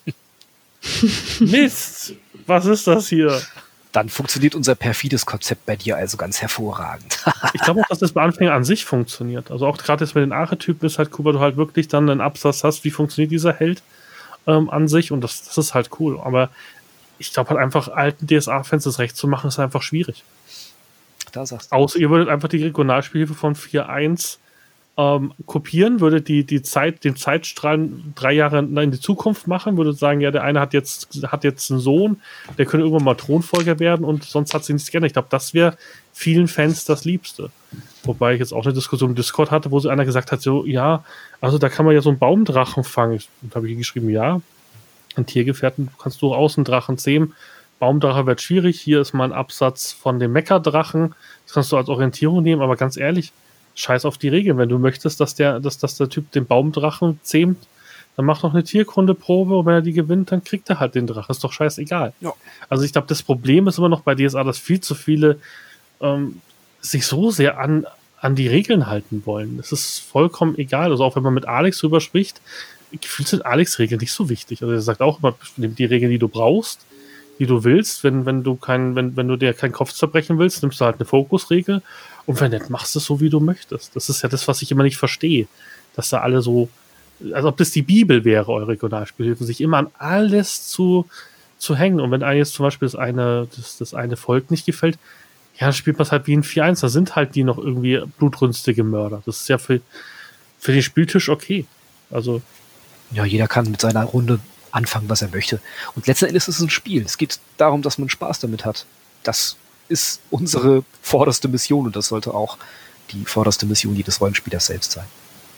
Mist! Was ist das hier? Dann funktioniert unser perfides Konzept bei dir also ganz hervorragend. Ich glaube auch, dass das bei Anfängern an sich funktioniert. Also auch gerade jetzt mit den Archetypen ist halt cool, weil du halt wirklich dann einen Absatz hast, wie funktioniert dieser Held ähm, an sich, und das, das ist halt cool. Aber ich glaube halt einfach, alten D S A-Fans das recht zu machen, ist einfach schwierig. Da sagst du. Außer ihr würdet einfach die Regionalspielhilfe von vier Punkt eins ähm, kopieren, würdet die, die Zeit, den Zeitstrahlen drei Jahre in die Zukunft machen, würdet sagen, ja, der eine hat jetzt, hat jetzt einen Sohn, der könnte irgendwann mal Thronfolger werden und sonst hat sie nichts geändert. Ich glaube, das wäre vielen Fans das Liebste. Wobei ich jetzt auch eine Diskussion im Discord hatte, wo so einer gesagt hat, so, ja, also da kann man ja so einen Baumdrachen fangen. Und da habe ich geschrieben, ja, ein Tiergefährten, du kannst durchaus einen Drachen zähmen. Baumdrache wird schwierig. Hier ist mal ein Absatz von dem Meckerdrachen. Das kannst du als Orientierung nehmen, aber ganz ehrlich, scheiß auf die Regeln. Wenn du möchtest, dass der, dass, dass der Typ den Baumdrachen zähmt, dann mach doch eine Tierkundeprobe und wenn er die gewinnt, dann kriegt er halt den Drachen. Ist doch scheißegal. Ja. Also ich glaube, das Problem ist immer noch bei D S A, dass viel zu viele ähm, sich so sehr an, an die Regeln halten wollen. Es ist vollkommen egal. Also auch wenn man mit Alex drüber spricht, gefühlt sind Alex-Regeln nicht so wichtig. Also er sagt auch immer, nimm die Regeln, die du brauchst, die du willst. Wenn, wenn du kein, wenn, wenn du dir keinen Kopf zerbrechen willst, nimmst du halt eine Fokusregel. Und wenn nicht, machst du es so, wie du möchtest. Das ist ja das, was ich immer nicht verstehe. Dass da alle so, als ob das die Bibel wäre, eure Regionalspielhilfen, sich immer an alles zu, zu hängen. Und wenn einem jetzt zum Beispiel das eine, das, das eine Volk nicht gefällt, ja, dann spielt man es halt wie in vier eins. Da sind halt die noch irgendwie blutrünstige Mörder. Das ist ja für, für den Spieltisch okay. Also, Ja, jeder kann mit seiner Runde anfangen, was er möchte. Und letzten Endes ist es ein Spiel. Es geht darum, dass man Spaß damit hat. Das ist unsere vorderste Mission und das sollte auch die vorderste Mission jedes Rollenspielers selbst sein.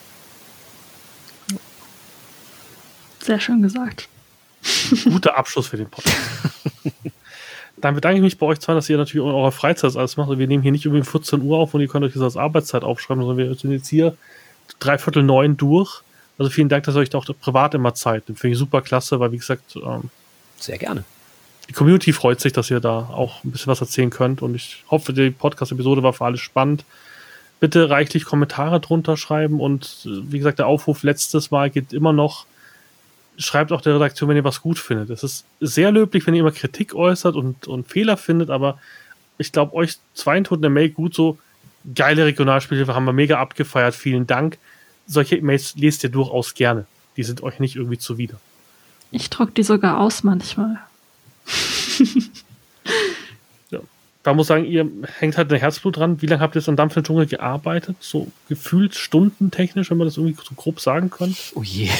Sehr schön gesagt. guter Abschluss für den Podcast. Dann bedanke ich mich bei euch zwei, dass ihr natürlich in eurer Freizeit alles macht. Wir nehmen hier nicht irgendwie vierzehn Uhr auf und ihr könnt euch das als Arbeitszeit aufschreiben, sondern wir sind jetzt hier dreiviertel neun durch. Also vielen Dank, dass ihr euch da auch privat immer Zeit nimmt. Finde ich super klasse, weil wie gesagt, ähm, sehr gerne. Die Community freut sich, dass ihr da auch ein bisschen was erzählen könnt und ich hoffe, die Podcast-Episode war für alle spannend. Bitte reichlich Kommentare drunter schreiben und wie gesagt, der Aufruf letztes Mal geht immer noch. Schreibt auch der Redaktion, wenn ihr was gut findet. Es ist sehr löblich, wenn ihr immer Kritik äußert und, und Fehler findet, aber ich glaube, euch zwei tut eine Mail gut so, geile Regionalspiele, haben wir mega abgefeiert, vielen Dank. Solche E-Mails lest ihr durchaus gerne. Die sind euch nicht irgendwie zuwider. Ich druck die sogar aus manchmal. Ja. Da muss ich sagen, ihr hängt halt ein Herzblut dran. Wie lange habt ihr jetzt an Dampf im Dschungel gearbeitet? So gefühlt stundentechnisch, wenn man das irgendwie so grob sagen könnte? Oh je.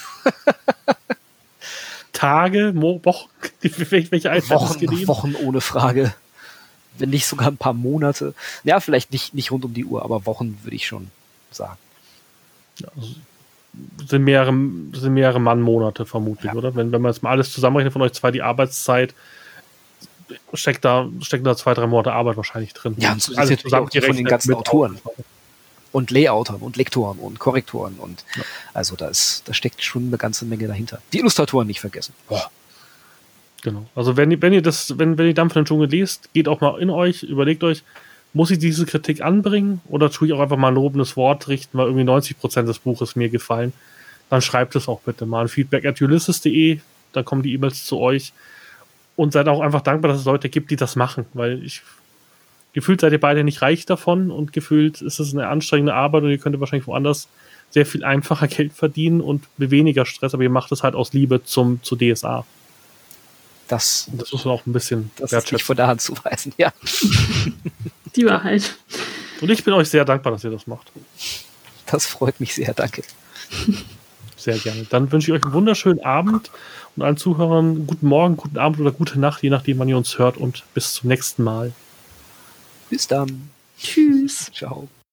Tage, Mo- Wochen, welche Einheit Wochen, Wochen ohne Frage. Wenn nicht sogar ein paar Monate. Ja, vielleicht nicht, nicht rund um die Uhr, aber Wochen würde ich schon sagen. Ja, also sind mehrere, sind mehrere Mann-Monate vermutlich, Ja. oder? Wenn, wenn man jetzt mal alles zusammenrechnet von euch zwei, die Arbeitszeit, steckt da, stecken da zwei, drei Monate Arbeit wahrscheinlich drin. Ja, und so ist alles jetzt auch die von den ganzen mit Autoren. Autoren. Und Layoutoren und Lektoren und Korrektoren und Ja. also da ist, da steckt schon eine ganze Menge dahinter. Die Illustratoren nicht vergessen. Boah. Genau. Also wenn ihr, wenn ihr das, wenn, wenn ihr Dampf im Dschungel lest, geht auch mal in euch, überlegt euch, muss ich diese Kritik anbringen oder tue ich auch einfach mal ein lobendes Wort richten, weil irgendwie neunzig Prozent des Buches mir gefallen. Dann schreibt es auch bitte mal an feedback at ulysses punkt de, da kommen die E-Mails zu euch. Und seid auch einfach dankbar, dass es Leute gibt, die das machen, weil ich gefühlt seid ihr beide nicht reich davon und gefühlt ist es eine anstrengende Arbeit und ihr könnt wahrscheinlich woanders sehr viel einfacher Geld verdienen und mit weniger Stress, aber ihr macht es halt aus Liebe zum, zu D S A. Das, Und das muss man auch ein bisschen das ist nicht von der Hand zu weisen, ja. Die Wahrheit. Und ich bin euch sehr dankbar, dass ihr das macht. Das freut mich sehr, danke. Sehr gerne. Dann wünsche ich euch einen wunderschönen Abend und allen Zuhörern guten Morgen, guten Abend oder gute Nacht, je nachdem, wann ihr uns hört und bis zum nächsten Mal. Bis dann. Tschüss. Ciao.